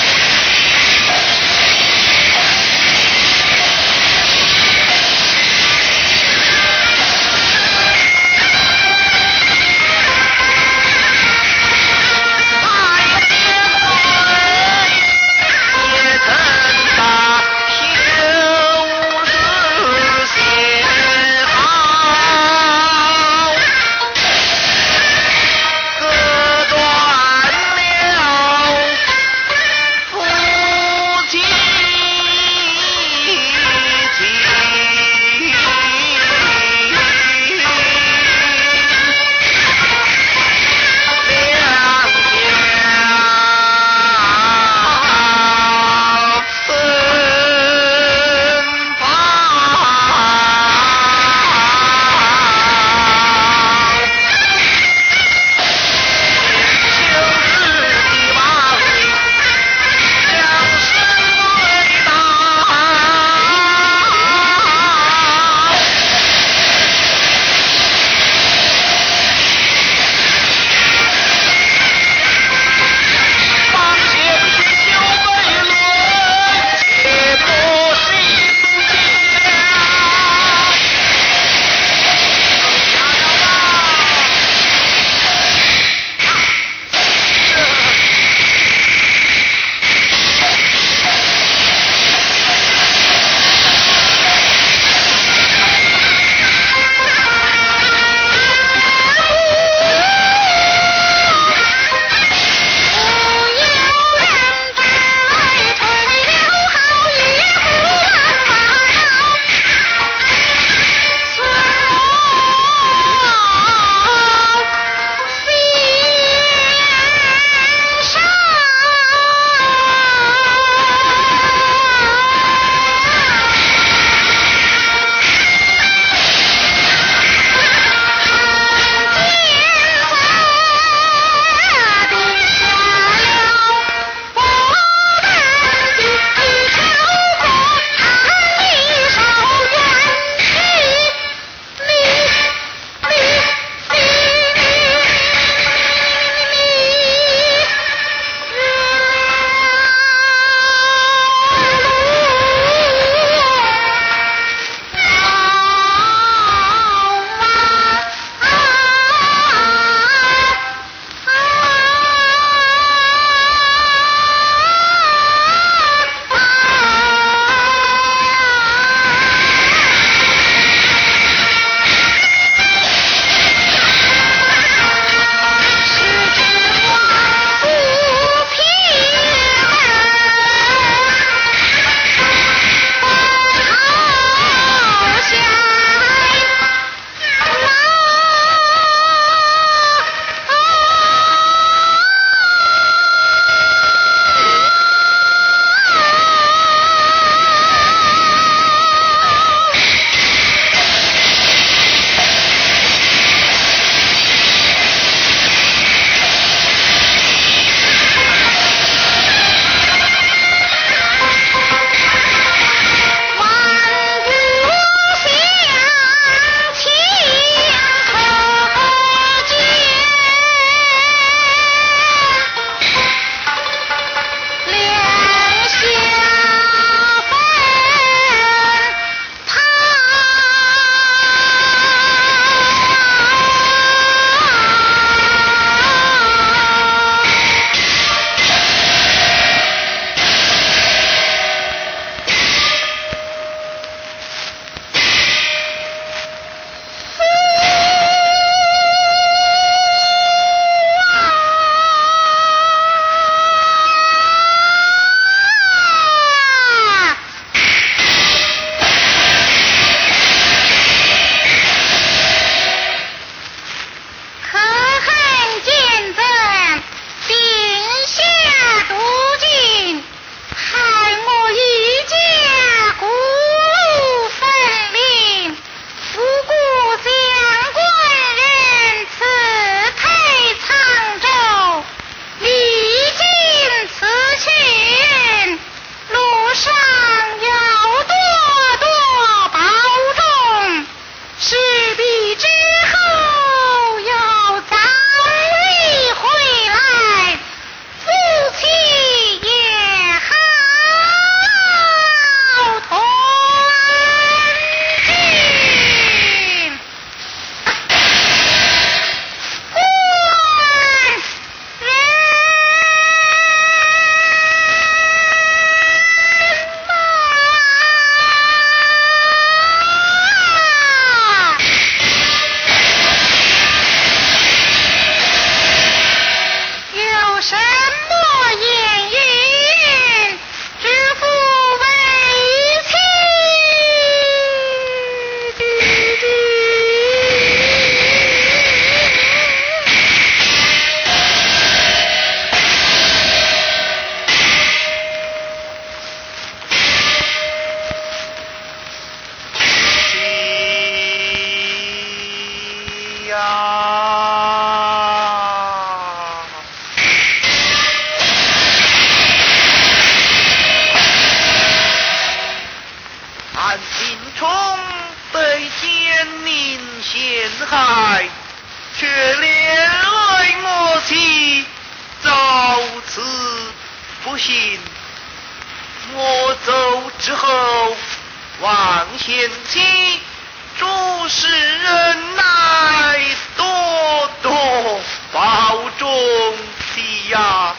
之后，王贤妻诸事忍耐，多多保重体呀。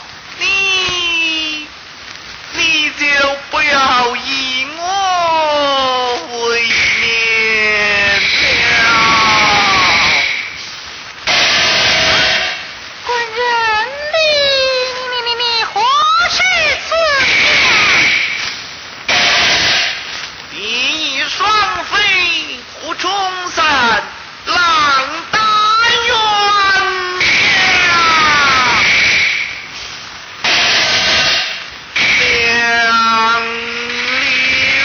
你就不要以我为念了。 官人，你何事此言？ 比翼双飞护冲山，浪大鸳鸯两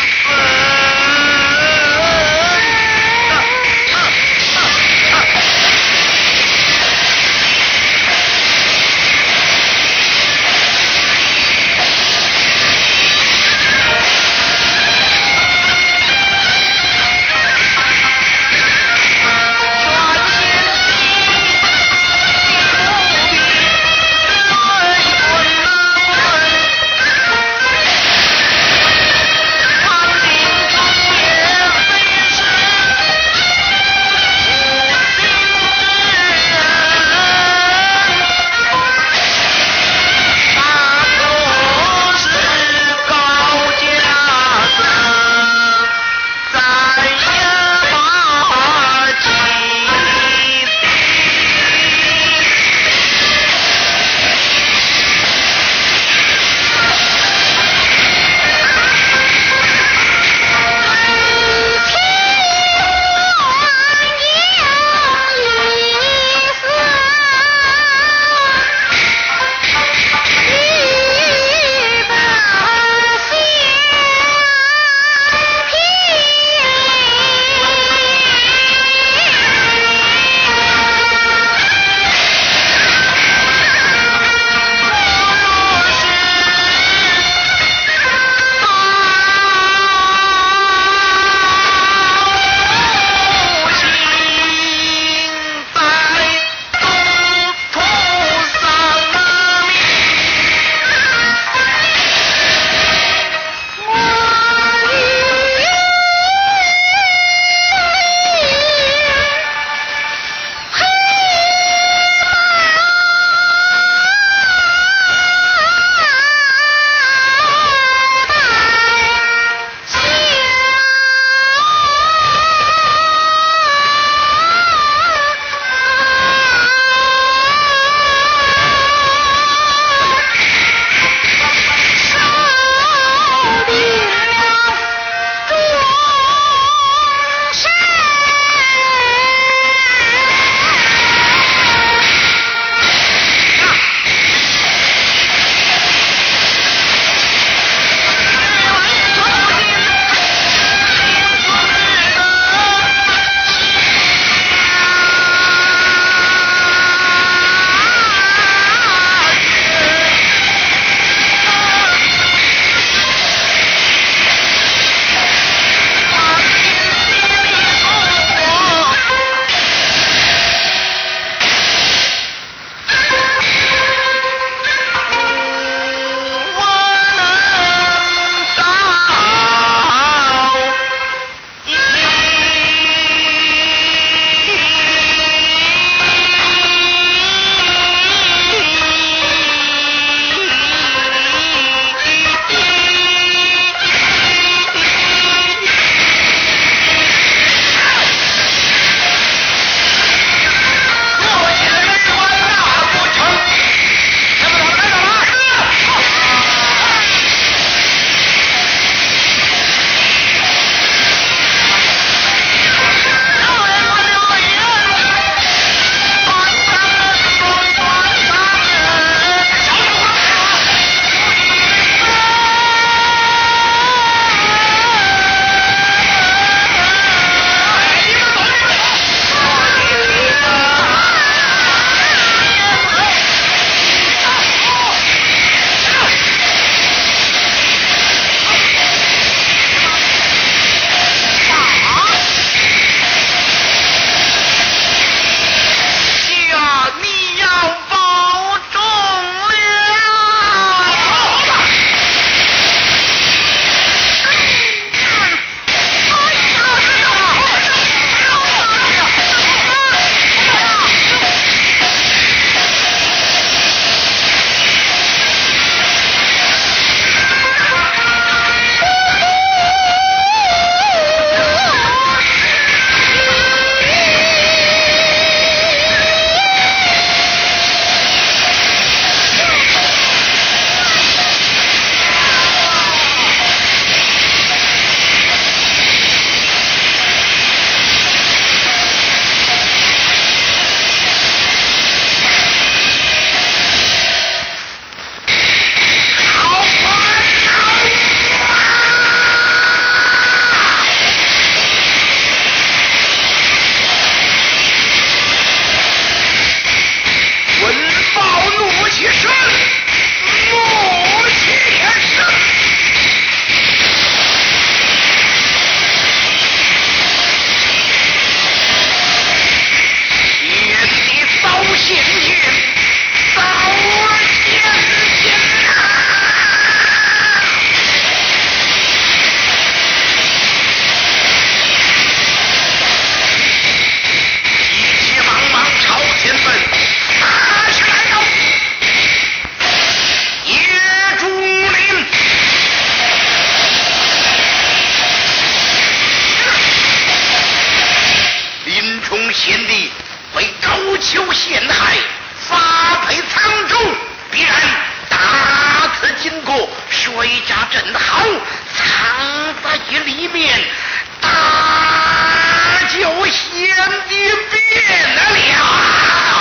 正好，藏在里面，大就先帝变了。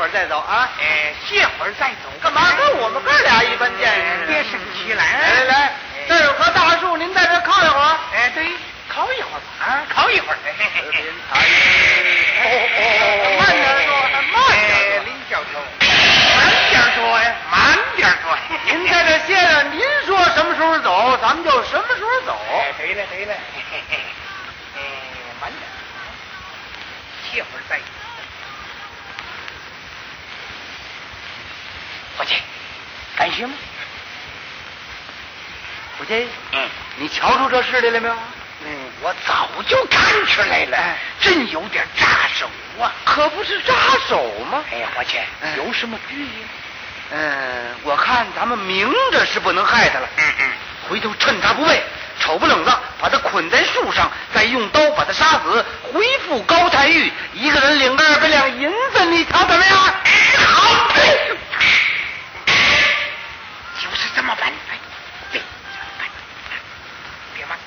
儿再走啊！ 歇会儿再走。 干嘛跟我们哥俩一般见识？ 别生气了。 来，这有棵大树，您在这靠一会儿。 对，靠一会儿吧。靠一会儿。 慢点说，慢点。 林教头，慢点说呀，慢点说。 您在这歇着，您说什么时候走，咱们就什么时候走。 对了。慢点，歇会儿再。伙计，干什么？ 伙计，你瞧出这事来了没有？ 我早就看出来了，真有点扎手啊！ 可不是扎手吗？ 伙计，有什么主意？ 我看咱们明着是不能害他了。回头趁他不备，丑不冷子把他捆在树上，再用刀把他杀死，回复高太玉，一个人领200两银子，你瞧怎么样？ 好，就是这么办。别忙。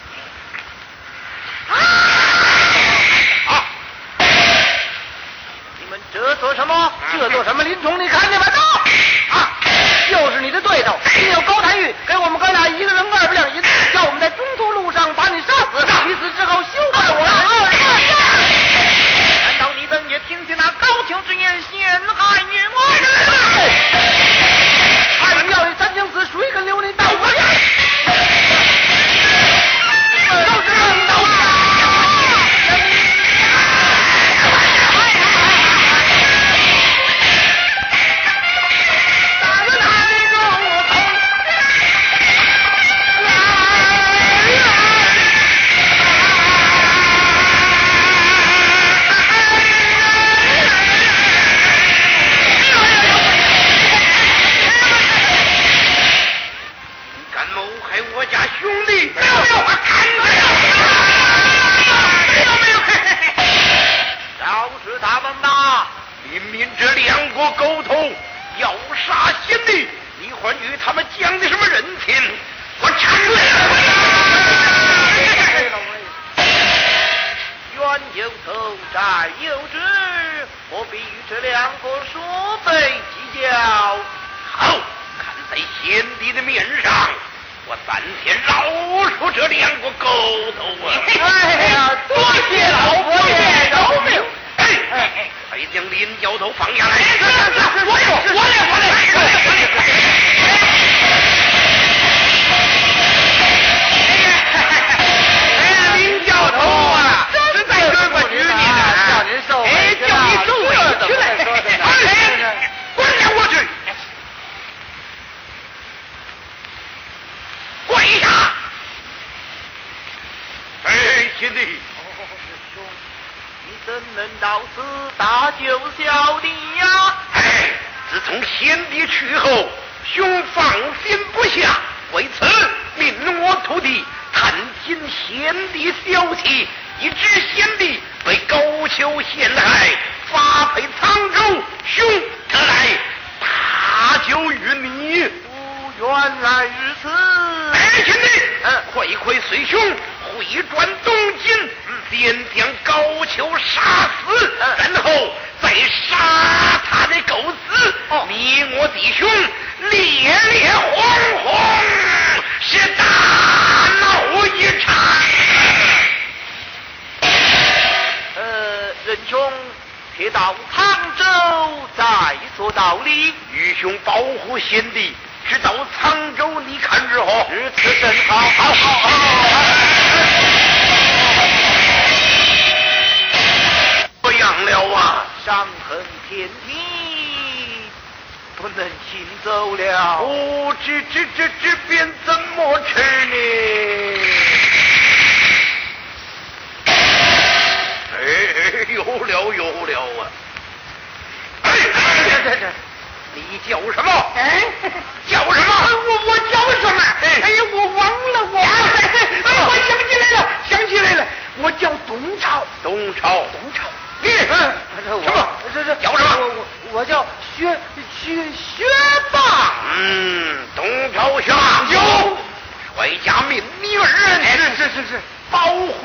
你们这做什么？这做什么？林冲，你看见没？就是你的对头，你有高太玉给我们哥俩一个人200两银子，叫我们在中途路上把你杀死，你死之后休怪我。 难道你们也听见那高俅之言陷害于我？ 还要你3经死，谁肯留你到我家？都是你刀啊！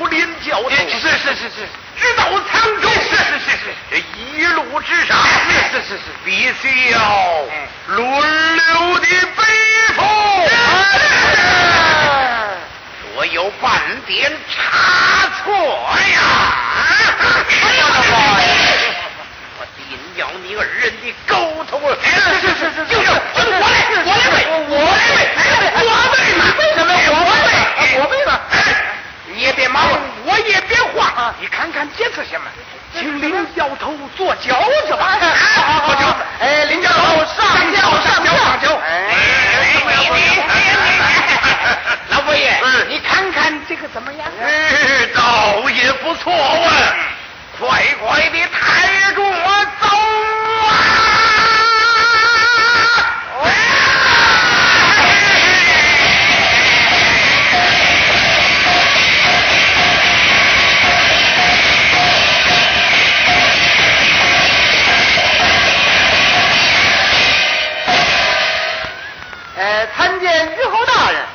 知道沧州，这一路之上， 是，必须要轮流的背负。若有半点差错呀，我定要你二人的沟头。 是，就是我来背嘛， 为什么我背吧？ 你也别忙，我也别慌，你看看这是什么？请林教头坐轿子吧。坐轿子。 林教头上轿。 老佛爷，你看看这个怎么样？倒也不错啊，快的抬着我走啊！ 参见虞侯大人。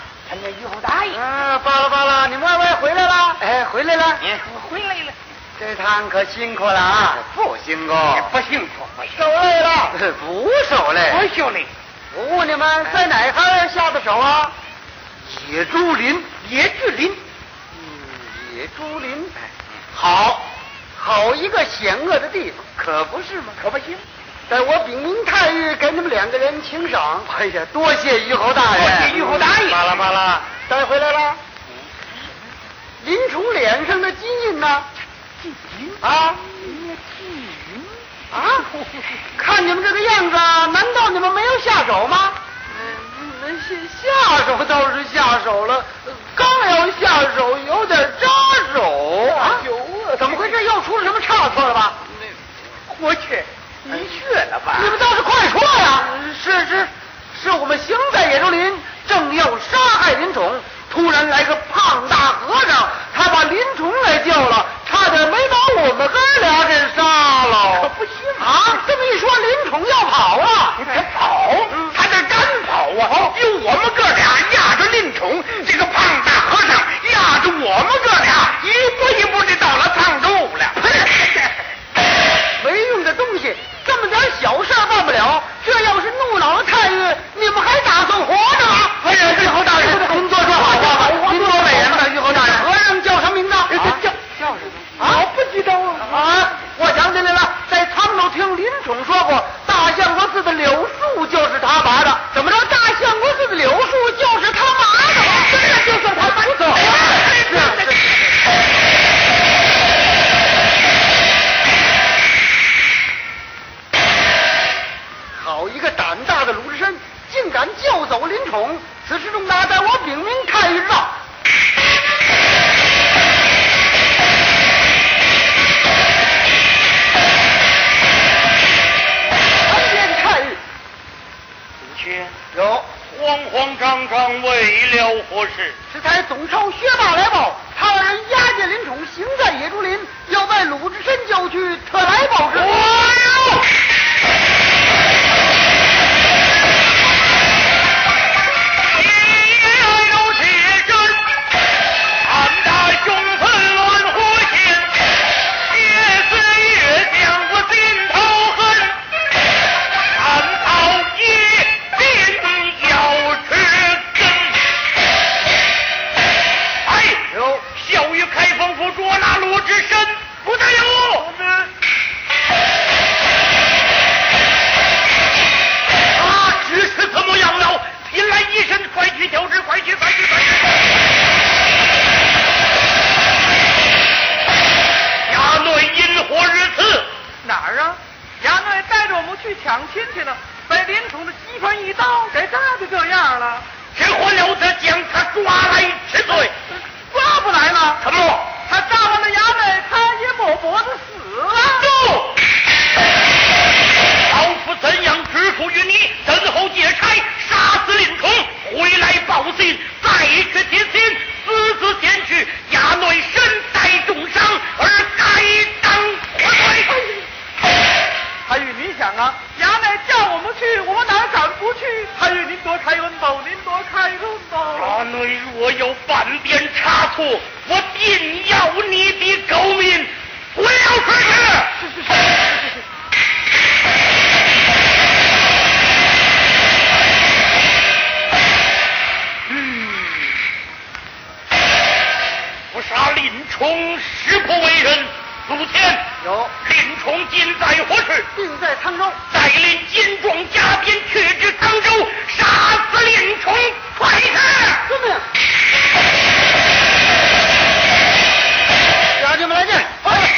罢了，你们外回来了？回来了。 我回来了。 这趟可辛苦了啊！ 不辛苦。 受累了？不受累。 不受累。 我问你们，在哪行下的手啊？ 野猪林。 野猪林。好一个险恶的地方，可不是吗？ 可不行。 在我禀明太尉，给你们两个人请赏。哎呀，多谢虞侯大人。罢了，带回来了。林冲脸上的金印呢？金银啊？看你们这个样子，难道你们没有下手吗？下手倒是下手了，刚要下手有点扎手啊！怎么回事？又出了什么差错了吧？ 我去，你学了吧？ 你们倒是快说呀！是我们行在野猪林，正要杀害林冲，突然来个胖大和尚，他把林冲来救了，差点没把我们哥俩给杀了。 可不行啊！这么一说，林冲要跑了。 他跑，他这敢跑啊！由我们哥俩压着林冲，这个胖大和尚压着我们哥俩，一步的到了沧州了。 没用的东西，这么点小事办不了，这要是怒恼了太尉，你们还打算活着吗？哎呀，虞侯大人，您多说好话吧。您多伟人了，虞侯大人。和尚叫什么名字？叫什么？我不知道啊。我想起来了，在沧州听林冲说过，大相国寺的柳树就是他拔的。怎么着？大相国寺的柳树就是他拔的？这就算他拔的。好一个胆大的鲁智深，竟敢救走林冲！此事重大，待我禀明太尉知道。参见太尉。 臣妾有慌张为了何事？ 是才总抄薛霸来报，他二人押解林冲，行在野猪林，要被鲁智深救去，特来报知。 捉拿鲁智深，不得有！只是怎么样了？引来一身，快去调职，快去！衙内因何如此？ 哪儿啊？衙内带着我们去抢亲去了，被林冲的鸡穿一刀给扎的这样了。 只火了得，将他抓来治罪。 抓不来了？ 怎么？ 他扎完了衙内，他也没脖子死了。 住！老夫怎样指出于你？身后借差，杀死林冲，回来报信，再去提亲，私自前去，衙内身带重伤，而该当活罪。 太尉，你想啊，衙内叫我们去，我们哪敢不去？太尉，您多开恩吧，您多开恩吧。 衙内若有半点差错，我定要你的狗命，不要出去。 林冲识不为人？陆谦， 有。 林冲今在何处？ 定在沧州。 带领金壮加鞭去至沧州，杀死林冲，快去！ 遵命。将军们来见。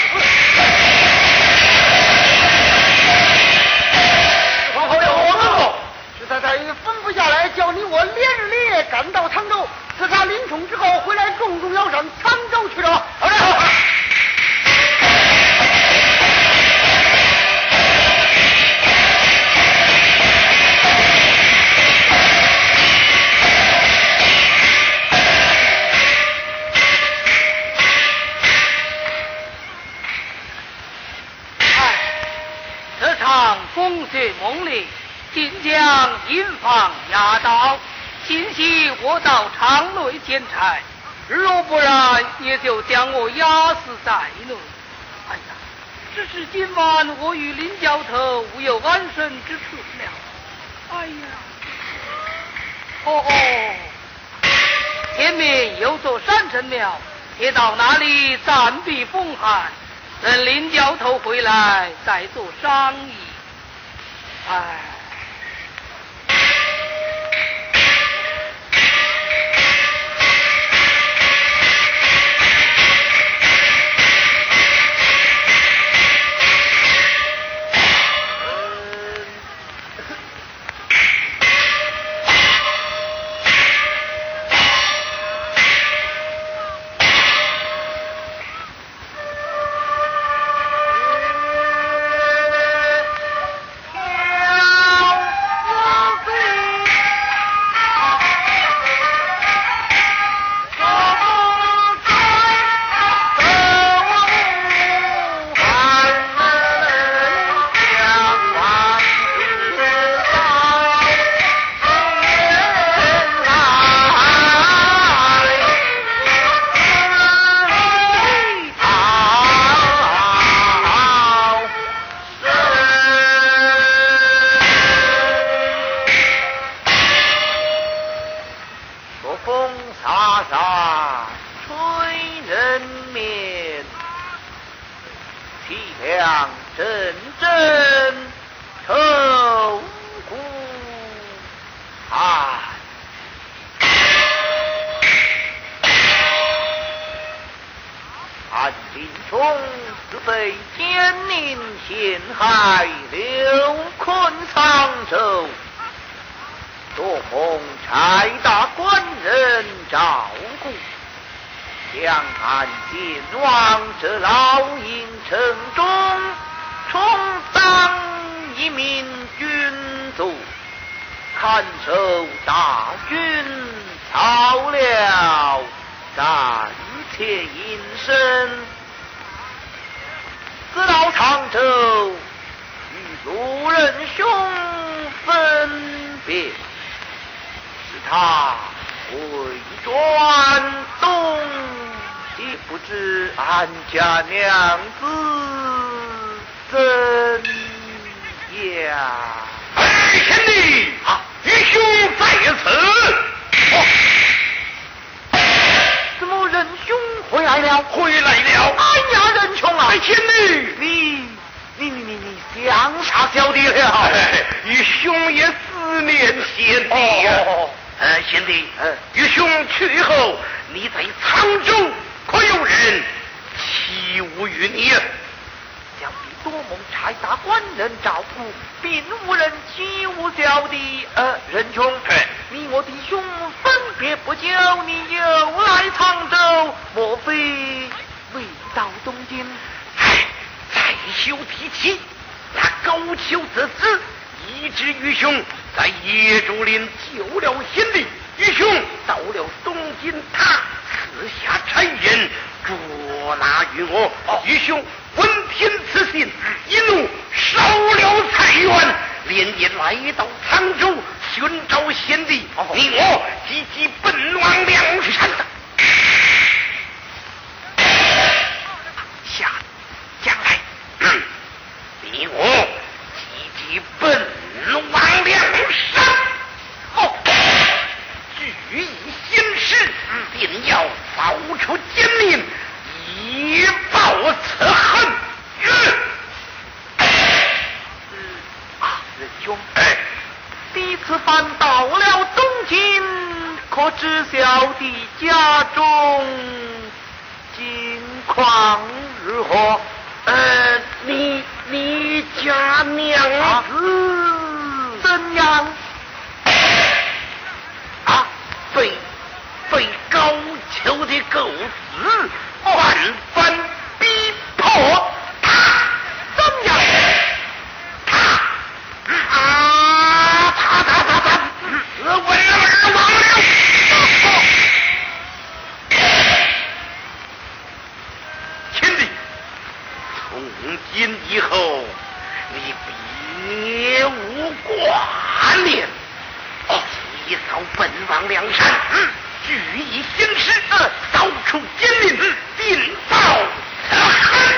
皇后有何吩咐？是太太吩咐下来，叫你我连日连夜赶到沧州，刺杀林冲之后，回来重重要上沧州去了。好嘞，好。 风雪猛烈，今将营房压倒，今夕我到场内监差，若不然也就将我压死在内。哎呀，只是今晚我与林教头无有安身之处了。哎呀，前面有座山神庙，且到那里暂避风寒，等林教头回来再做商议。哎， 林冲自被奸佞陷害，流困沧州，多蒙差大官人照顾，将案前往这老营城中，充当一名军卒，看守大军操了，暂且隐身。自到沧州，与路人兄分别，使他回转东，亦不知俺家娘子怎样。 哎，贤弟啊，愚兄在此。 怎么仁兄回来了？ 回来了！ 哎呀，仁兄啊！ 贤弟， 你想啥小弟了？ 愚兄也思念贤弟呀。贤弟，愚兄去后，你在沧州可有人欺侮于你？ 想必多蒙差大官人照顾，并无人欺侮小弟。仁兄，你我弟兄分别不久，你又来沧州，莫非未到东京？ 再修提起，那高俅之子医治愚兄在野竹林救了贤弟，愚兄到了东京塔，赐下差人捉拿于我。愚兄闻听此信，一怒烧了菜园，连夜来到沧州寻找贤弟。你我急奔往梁山。下将来，你我急奔往梁山。据以先师，定要扫除奸佞， 知晓的家中近况如何？ 你家娘子怎样？ 啊，被高俅的狗子万般逼迫， 怎样？ 他文儿亡了。亲弟，从今以后你别无挂念，一扫本王梁山，举一行师，扫除奸佞，尽报此恨。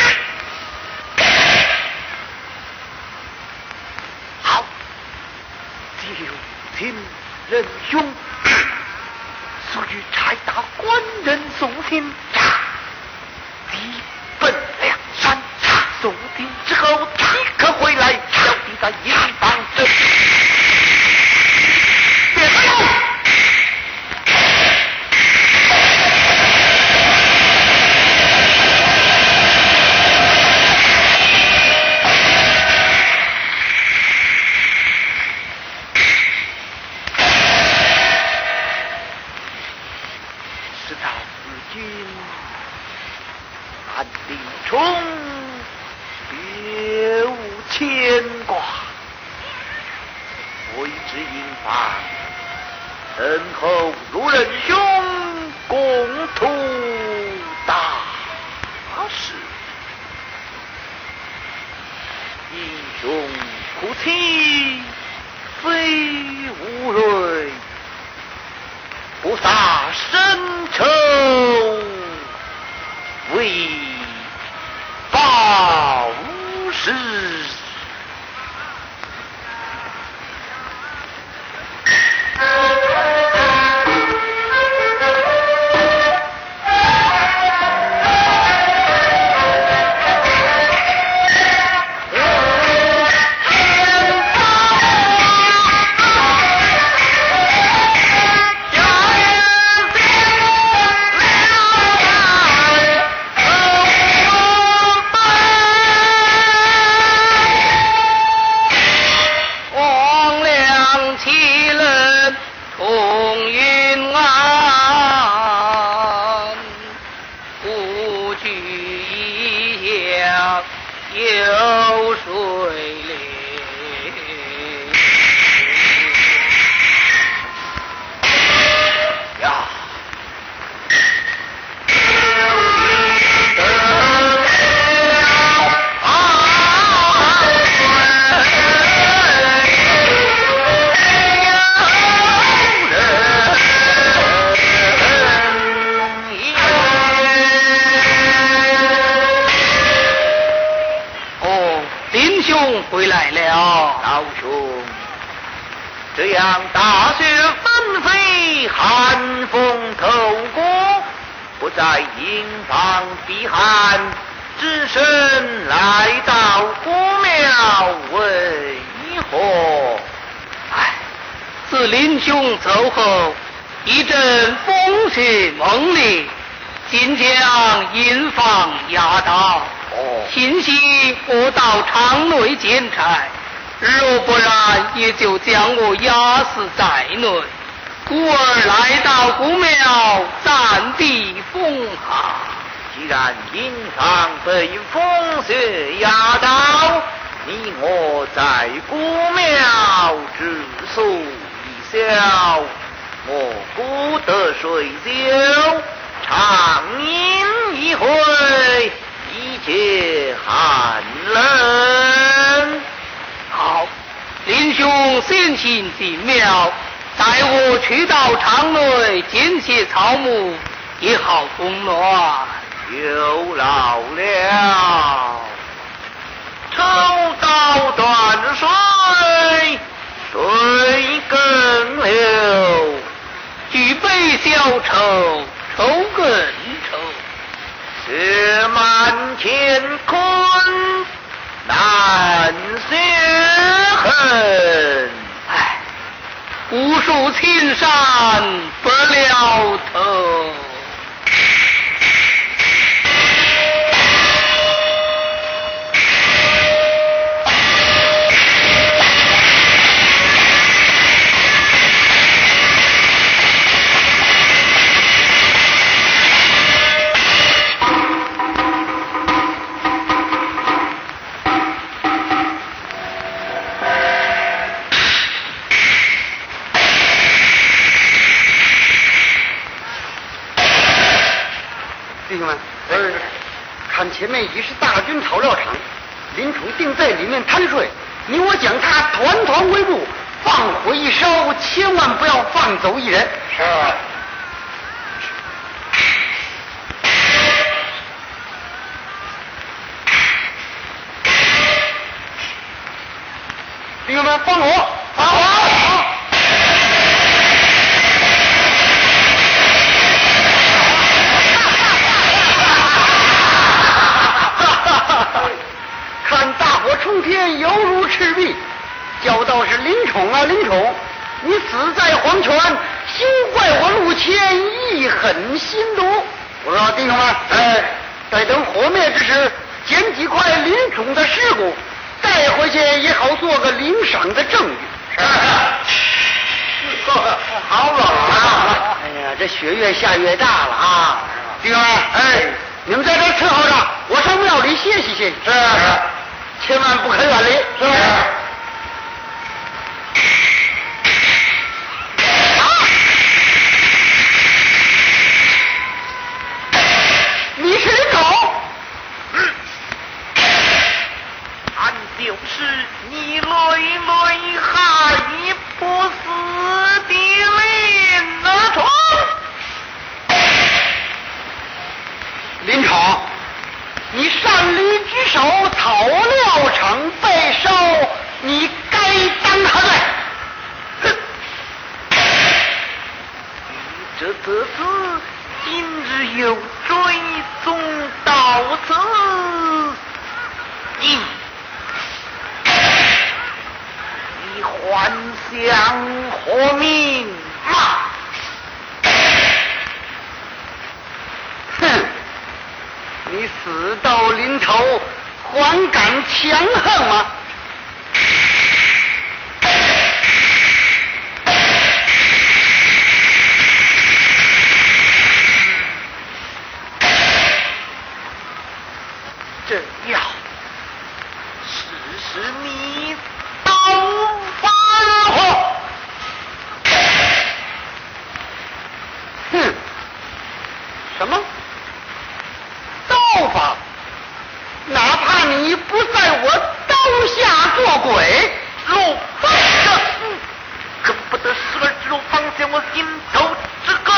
好，就请仁兄速与差大官人送信，你奔梁山，送信之后即刻回来，小弟在营房等。别走！事到如今，俺林冲别无牵挂，回至营房，等候如仁兄共图大事。英雄哭泣非无瑞，不撒深仇为报事。 有水灵呀， 回来了， 老兄，这样大雪纷飞，寒风透骨，不在营房避寒，只身来到古庙，为何？ 自林兄走后，一阵风雪猛烈，竟将营房压倒。庆幸我到场内监差，若不然也就将我压死在内。故而来到古庙，暂避风寒。 既然营房被风雪压倒，你我在古庙止宿一宵，我不得睡酒，畅饮一回，以解寒冷。 好，林兄先行进庙，待我去到场内见些草木，也好供暖。 有劳了。抽刀断水，水更流， 举杯消愁，愁更愁。 雪满乾坤，难雪恨。 古书树青山不了头。 弟兄们，看前面已是大军草料场，林冲定在里面贪睡，你我将他团团围住，放火一烧，千万不要放走一人。是。弟兄们，放火！放火！看大火冲天，犹如赤壁。叫道是林冲啊，林冲，你死在黄泉，休怪我路前一狠心毒。我说弟兄们，待等火灭之时，捡几块林冲的尸骨带回去，也好做个领赏的证据。好冷啊！哎呀，这雪越下越大了啊！弟兄们，你们在这伺候着，我上庙里歇息歇息。是，千万不可远离。是。你是林冲？ 俺就是你累累害不死的林冲。 林冲，你擅离职守，草料场被烧，你该当何罪？哼！ 这得知今日有追踪到此，你幻想何名啊？ 哼！你死到临头，还敢强横吗？ 这要试试你刀法如何？ 哼！什么？刀法？哪怕你不在我刀下做鬼， 若不得，可不得时而之路放下我心头之根。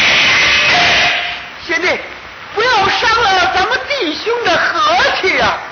不要伤了咱们弟兄的和气啊！